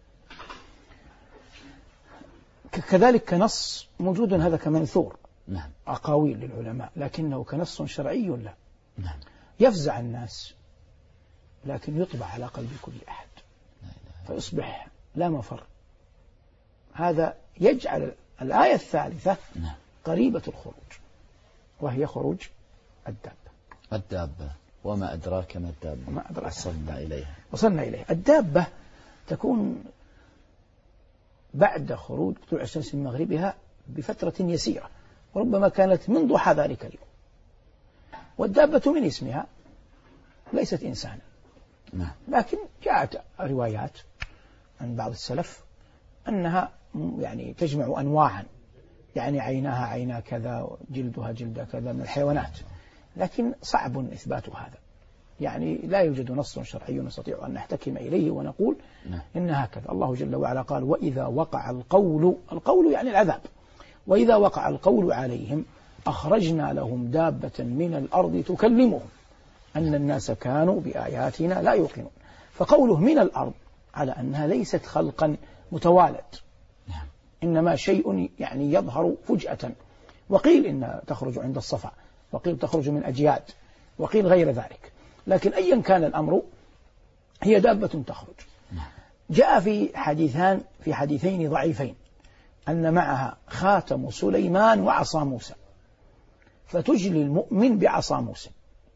B: كذلك كنص موجود هذا كمنثور.
A: نعم.
B: أقاويل للعلماء، لكنه كنص شرعي لا.
A: نعم.
B: يفزع الناس لكن يطبع على قلب كل أحد فيصبح لا مفر. هذا يجعل الآية الثالثة
A: نعم.
B: قريبة الخروج، وهي خروج الدابة.
A: الدابة وما أدراك ما الدابة.
B: وما أدراك
A: وصلنا إليها.
B: وصلنا إليها. الدابة تكون بعد خروج طلوع الشمس من مغربها بفترة يسيرة، وربما كانت من ضحى ذلك اليوم. والدابة من اسمها ليست إنسانا.
A: نعم.
B: لكن جاءت روايات عن بعض السلف أنها يعني تجمع أنواعا، يعني عينها عينا كذا جلدها جلد كذا من الحيوانات، لكن صعب إثبات هذا. يعني لا يوجد نص شرعي نستطيع أن نحتكم إليه ونقول
A: نعم.
B: إن هكذا. الله جل وعلا قال وإذا وقع القول، القول يعني العذاب، وإذا وقع القول عليهم أخرجنا لهم دابة من الأرض تكلمهم أن الناس كانوا بآياتنا لا يوقنون. فقوله من الأرض على أنها ليست خلقا متوالد،
A: نعم.
B: إنما شيء يعني يظهر فجأة. وقيل إن تخرج عند الصفا، وقيل تخرج من أجياد، وقيل غير ذلك، لكن أيا كان الأمر هي دابة تخرج.
A: نعم.
B: جاء في حديثان في حديثين ضعيفين أن معها خاتم سليمان وعصا موسى، فتجلي المؤمن بعصا موسى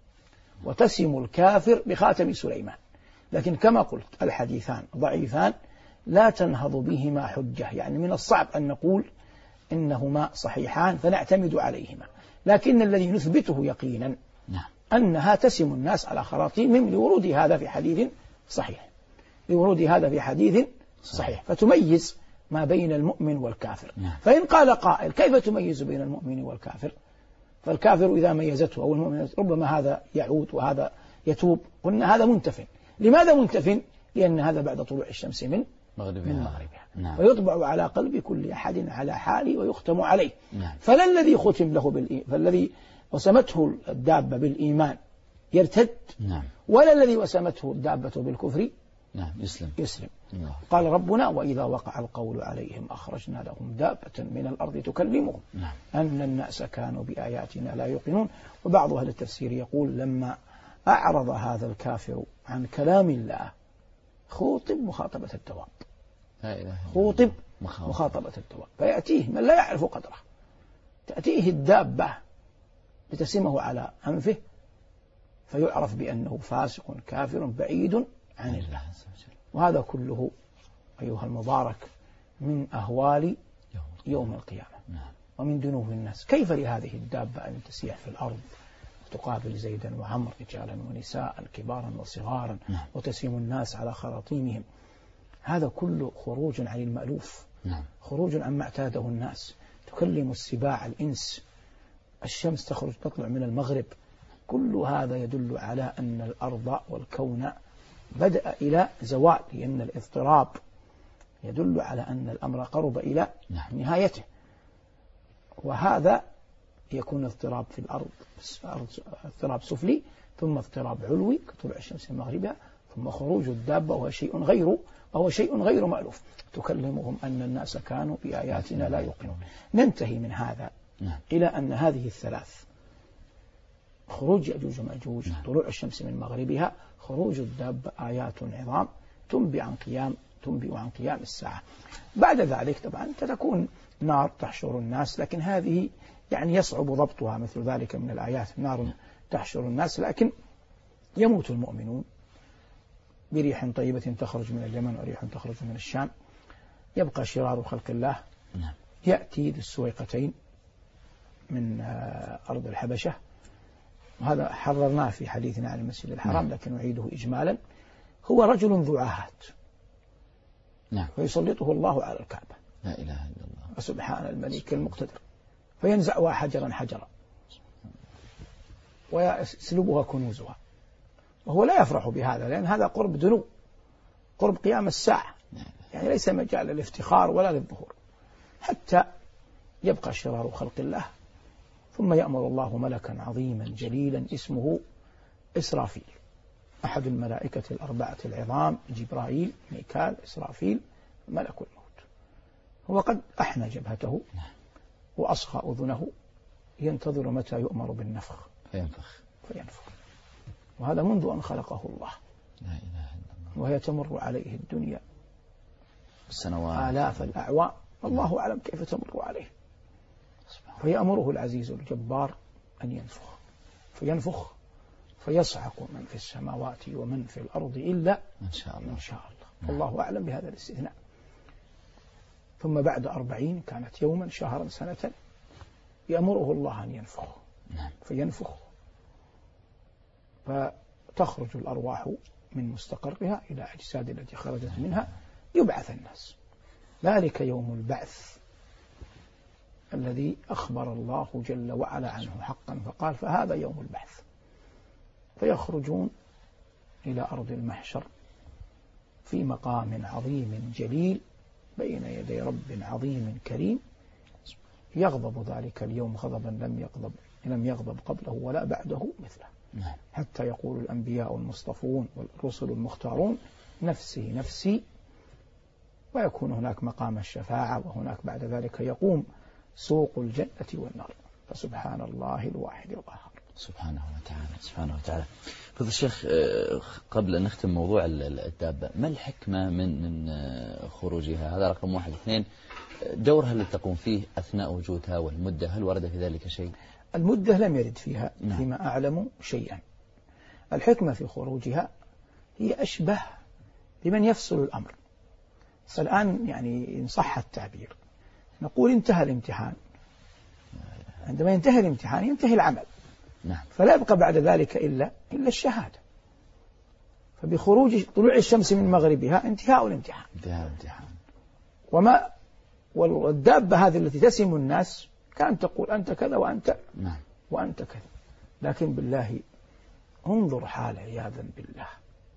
B: وتسم الكافر بخاتم سليمان. لكن كما قلت الحديثان ضعيفان لا تنهض بهما حجة، يعني من الصعب أن نقول إنهما صحيحان فنعتمد عليهما، لكن الذي نثبته يقينا
A: نعم.
B: أنها تسم الناس على خراطيمهم لورود هذا في حديث صحيح، لورود هذا في حديث صحيح، فتميز ما بين المؤمن والكافر.
A: نعم.
B: فإن قال قائل كيف تميز بين المؤمن والكافر؟ فالكافر إذا ميزته أو المؤمن ربما هذا يعود وهذا يتوب، قلنا هذا منتف. لماذا منتف؟ لأن هذا بعد طلوع الشمس من
A: مغربها,
B: من مغربها.
A: نعم.
B: ويطبع على قلب كل أحد على حاله ويختم عليه.
A: نعم.
B: فلا الذي ختم له بالإيمان، فالذي وسمته الدابة بالإيمان يرتد،
A: نعم.
B: ولا الذي وسمته الدابة بالكفر
A: نعم. يسلم,
B: يسلم.
A: نعم.
B: قال ربنا وإذا وقع القول عليهم أخرجنا لهم دابة من الأرض تكلمهم
A: نعم.
B: أن الناس كانوا بآياتنا لا يوقنون. وبعض أهل التفسير يقول لما أعرض هذا الكافر عن كلام الله خوطب مخاطبة الدواب، خوطب مخاطبة الدواب، فيأتيه من لا يعرف قدره، تأتيه الدابة لتسمه على أنفه فيعرف بأنه فاسق كافر بعيد عن الله. وهذا كله أيها المبارك من أهوال يوم القيامة ومن دنو الناس. كيف لهذه الدابة أن تسيح في الأرض وتقابل زيدا وعمر رجالا ونساء كبارا وصغارا وتسيم الناس على خراطيمهم؟ هذا كله خروج عن المألوف، خروج عن ما اعتاده الناس. تكلم السباع الإنس، الشمس تخرج تطلع من المغرب، كل هذا يدل على أن الأرض والكون بدأ إلى زوال، لأن الاضطراب يدل على أن الأمر قرب إلى نهايته. وهذا يكون اضطراب في الأرض، اضطراب سفلي ثم اضطراب علوي كطلوع الشمس من مغربها، ثم خروج الدابة وهو شيء غير وهو شيء غير مألوف تكلمهم أن الناس كانوا بآياتنا لا يوقنون. ننتهي من هذا
A: نعم.
B: إلى أن هذه الثلاث، خروج يأجوج ومأجوج،
A: نعم.
B: طلوع الشمس من مغربها، خروج الدابة، آيات عظام تنبئ عن قيام تنبئ عن قيام الساعة. بعد ذلك طبعا تكون نار تحشر الناس، لكن هذه يعني يصعب ضبطها مثل ذلك من الآيات، نار تحشر الناس، لكن يموت المؤمنون بريح طيبة تخرج من اليمن وريح تخرج من الشام. يبقى شرار خلق الله يأتي ذي السويقتين من أرض الحبشة، وهذا حررناه في حديثنا عن المسجد الحرام لكن نعيده إجمالا. هو رجل ذو عاهات
A: نعم.
B: ويسلطه الله على الكعبة،
A: لا إله إلا الله،
B: سبحان الملك المقتدر، فينزعها حجرا حجرا ويسلبها كنوزها، وهو لا يفرح بهذا، لأن هذا قرب دنو، قرب قيام الساعة، يعني ليس مجال للافتخار ولا للظهور، حتى يبقى شرار خلق الله. ثم يأمر الله ملكا عظيما جليلا اسمه إسرافيل، أحد الملائكة الأربعة العظام، جبرائيل ميكال إسرافيل ملك الموت. هو قد أحنى جبهته وأصغى أذنه، ينتظر متى يؤمر بالنفخ
A: فينفخ
B: فينفخ وهذا منذ أن خلقه الله،
A: لا إله إلا الله،
B: وهي تمر عليه الدنيا
A: السنوات
B: آلاف الأعوام، الله أعلم كيف تمر عليه. فيأمره العزيز الجبار أن ينفخ فينفخ فيصعق من في السماوات ومن في الأرض إلا
A: إن شاء الله,
B: إن شاء الله. الله أعلم بهذا الاستثناء. ثم بعد أربعين كانت يوما شهرا سنة يأمره الله أن ينفخ فينفخ فتخرج الأرواح من مستقرها إلى أجساد التي خرجت منها، يبعث الناس. ذلك يوم البعث الذي أخبر الله جل وعلا عنه حقا، فقال فهذا يوم البعث. فيخرجون إلى أرض المحشر في مقام عظيم جليل بين يدي رب عظيم كريم، يغضب ذلك اليوم غضبا لم يغضب لم يغضب قبله ولا بعده مثله، حتى يقول الأنبياء المصطفون والرسل المختارون نفسي نفسي، ويكون هناك مقام الشفاعة، وهناك بعد ذلك يقوم سوق الجنة والنار. فسبحان الله الواحد القهار
A: سبحانه وتعالى سبحانه وتعالى. فضل الشيخ، قبل أن نختم موضوع الدابة، ما الحكمة من من خروجها؟ هذا رقم واحد. اثنين، دورها اللي تقوم فيه أثناء وجودها، والمدة هل ورد في ذلك شيء؟
B: المدة لم يرد فيها
A: نعم.
B: فيما أعلم شيئا. الحكمة في خروجها هي أشبه بمن يفصل الأمر. فالآن يعني إن صح التعبير نقول انتهى الامتحان، عندما ينتهي الامتحان ينتهي العمل،
A: نعم.
B: فلا يبقى بعد ذلك إلا إلا الشهادة. فبخروج طلوع الشمس من مغربها انتهاء الامتحان.
A: انتهاء الامتحان.
B: وما والدابة هذه التي تسم الناس كانت تقول أنت كذا وأنت
A: نعم.
B: وأنت كذا، لكن بالله انظر حال عياذا بالله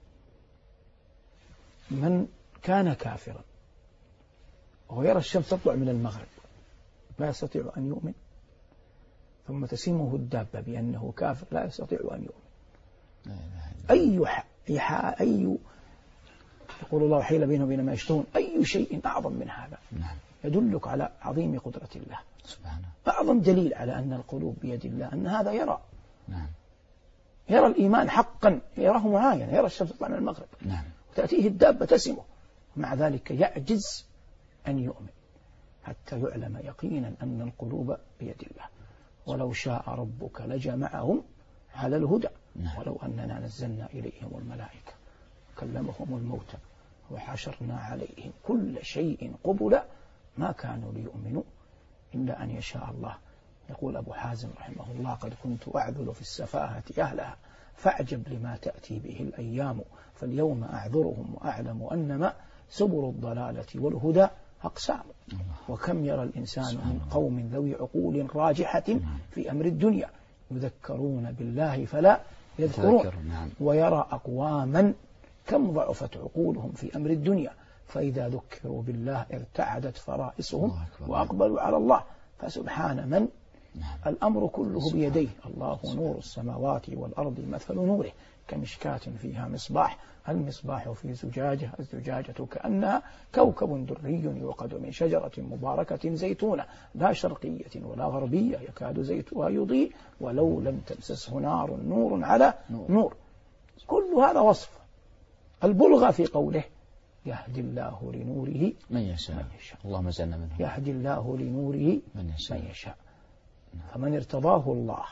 B: من كان كافرا وهو يرى الشمس تطلع من المغرب لا يستطيع أن يؤمن، ثم تسمه الدابة بأنه كافر لا يستطيع أن يؤمن. أي ح... أي يقول الله حيل بينه وبين ما يشتهون، أي شيء أعظم من هذا.
A: نعم.
B: يدلك على عظيم قدرة الله
A: سبحانه.
B: أعظم دليل على أن القلوب بيد الله أن هذا يرى.
A: نعم.
B: يرى الإيمان حقا، يراه معاينة، يرى الشمس تطلع من المغرب.
A: نعم.
B: وتأتيه الدابة تسمه، مع ذلك يعجز أن يؤمن حتى يعلم يقينا أن القلوب بيد الله. ولو شاء ربك لجمعهم على الهدى.
A: نعم.
B: ولو أننا نزلنا إليهم الملائكة كلمهم الموتى وحشرنا عليهم كل شيء قبلا ما كانوا ليؤمنوا إلا أن يشاء الله. يقول أبو حازم رحمه الله قد كنت أعذل في السفاهة أهلها فأعجب لما تأتي به الأيام، فاليوم أعذرهم وأعلم أنما سبل الضلالة والهدى أقسام. وكم يرى الإنسان من قوم ذوي عقول راجحة في أمر الدنيا يذكرون بالله فلا يذكرون، ويرى أقواما كم ضعفت عقولهم في أمر الدنيا فإذا ذكروا بالله ارتعدت فرائسهم وأقبلوا على الله. فسبحان من الأمر كله بيديه. الله نور السماوات والأرض مثل نوره كمشكاة فيها مصباح، المصباح في زجاجة، الزجاجة كأنها كوكب دري يوقد من شجرة مباركة زيتونة لا شرقية ولا غربية يكاد زيتها يضيء ولو لم تمسسه نار نور على نور. كل هذا وصف. البلغة في قوله يهدي الله لنوره
A: من يشاء, من يشاء. اللهم اجعلنا منهم.
B: يهدي الله لنوره من يشاء, من يشاء. فمن ارتضاه الله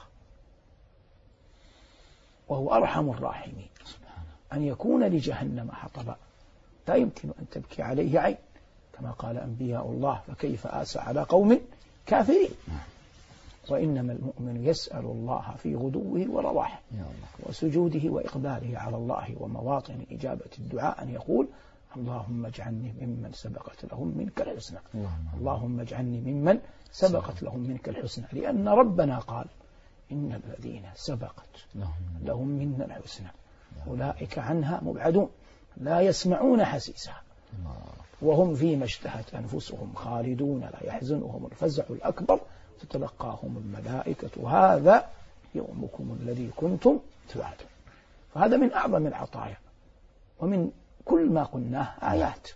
B: وهو أرحم الراحمين أن يكون لجهنم حطبا لا يمكن أن تبكي عليه عين، كما قال أنبياء الله فكيف آسى على قوم كافرين. وإنما المؤمن يسأل الله في غدوه ورواحه وسجوده وإقباله على الله ومواطن إجابة الدعاء أن يقول اللهم اجعلني ممن سبقت لهم منك الحسنى، اللهم اجعلني ممن سبقت لهم منك الحسنى، لأن ربنا قال إن الذين سبقت لهم منا الحسنى أولئك عنها مبعدون لا يسمعون حسيسها وهم فيما اشتهت أنفسهم خالدون لا يحزنهم الفزع الأكبر تتلقاهم الملائكة هذا يومكم الذي كنتم توعدون. فهذا من أعظم العطايا، ومن كل ما قلناه آيات،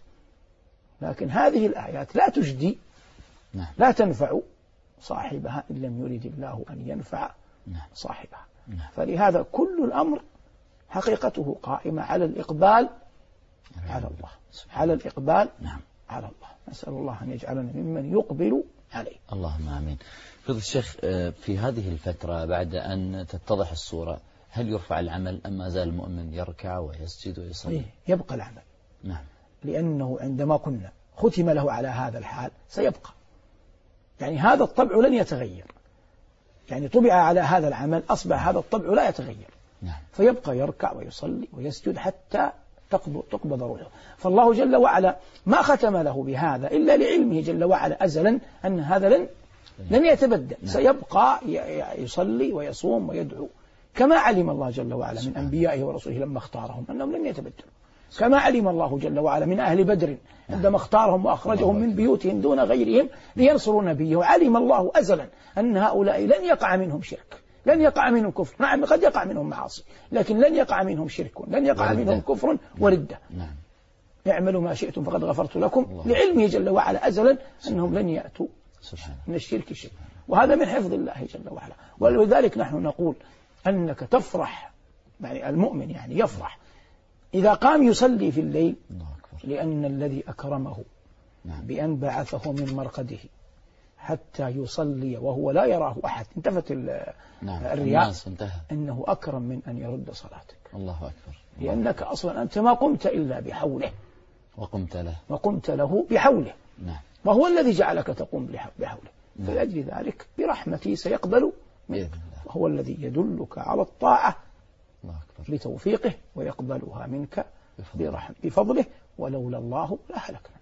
B: لكن هذه الآيات لا تجدي لا تنفع صاحبها إن لم يريد الله أن ينفع صاحبها. فلهذا كل الأمر حقيقته قائمة على الإقبال على الله، على الإقبال على الله. نسأل الله أن يجعلنا ممن يقبل عليه.
A: اللهم آمين. فضل الشيخ، في هذه الفترة بعد أن تتضح الصورة، هل يرفع العمل أم ما زال المؤمن يركع ويسجد ويصلي؟
B: يبقى العمل.
A: نعم.
B: لأنه عندما قلنا ختم له على هذا الحال سيبقى، يعني هذا الطبع لن يتغير، يعني طبع على هذا العمل أصبح هذا الطبع لا يتغير.
A: نعم.
B: فيبقى يركع ويصلي ويسجد حتى تقبض روحه. فالله جل وعلا ما ختم له بهذا إلا لعلمه جل وعلا أزلا أن هذا لن لن يتبدل. نعم. سيبقى يصلي ويصوم ويدعو كما علم الله جل وعلا من أنبيائه ورسوله لما اختارهم أنهم لن يتبدلوا، كما علم الله جل وعلا من أهل بدر عندما اختارهم وأخرجهم من بيوتهم دون غيرهم لينصروا نبيه، وعلم الله أزلا أن هؤلاء لن يقع منهم شرك، لن يقع منهم كفر. نعم قد يقع منهم معاصي، لكن لن يقع منهم شرك، لن يقع وردة. منهم كفر وردة.
A: نعم.
B: اعملوا ما شئتم فقد غفرت لكم. الله. لعلمه جل وعلا أزلا أنهم لن يأتوا من الشرك شيء، وهذا من حفظ الله جل وعلا. ولذلك نحن نقول أنك تفرح، يعني المؤمن يعني يفرح إذا قام يصلي في الليل، لأن الذي أكرمه بأن بعثه من مرقده حتى يصلي وهو لا يراه أحد، انتفت الرياء، أنه أكرم من أن يرد صلاتك.
A: الله أكبر.
B: لأنك أصلا أنت ما قمت إلا بحوله
A: وقمت له
B: وقمت له بحوله.
A: نعم.
B: وهو الذي جعلك تقوم بحوله. نعم. فلأجل ذلك برحمته سيقبل منك، وهو الذي يدلك على الطاعة بتوفيقه ويقبلها منك برحم بفضله، ولولا الله لهلكنا.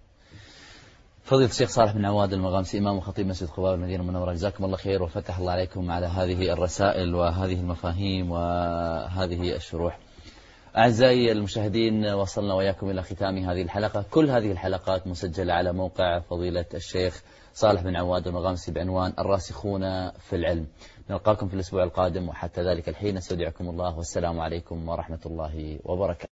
A: فضيلة الشيخ صالح بن عواد المغامسي، إمام وخطيب مسجد قباء المدينة المنورة، جزاكم الله خير وفتح الله عليكم على هذه الرسائل وهذه المفاهيم وهذه الشروح. أعزائي المشاهدين، وصلنا وإياكم إلى ختام هذه الحلقة. كل هذه الحلقات مسجلة على موقع فضيلة الشيخ صالح بن عواد المغامسي بعنوان الراسخون في العلم. نلقاكم في الأسبوع القادم، وحتى ذلك الحين استودعكم الله، والسلام عليكم ورحمة الله وبركاته.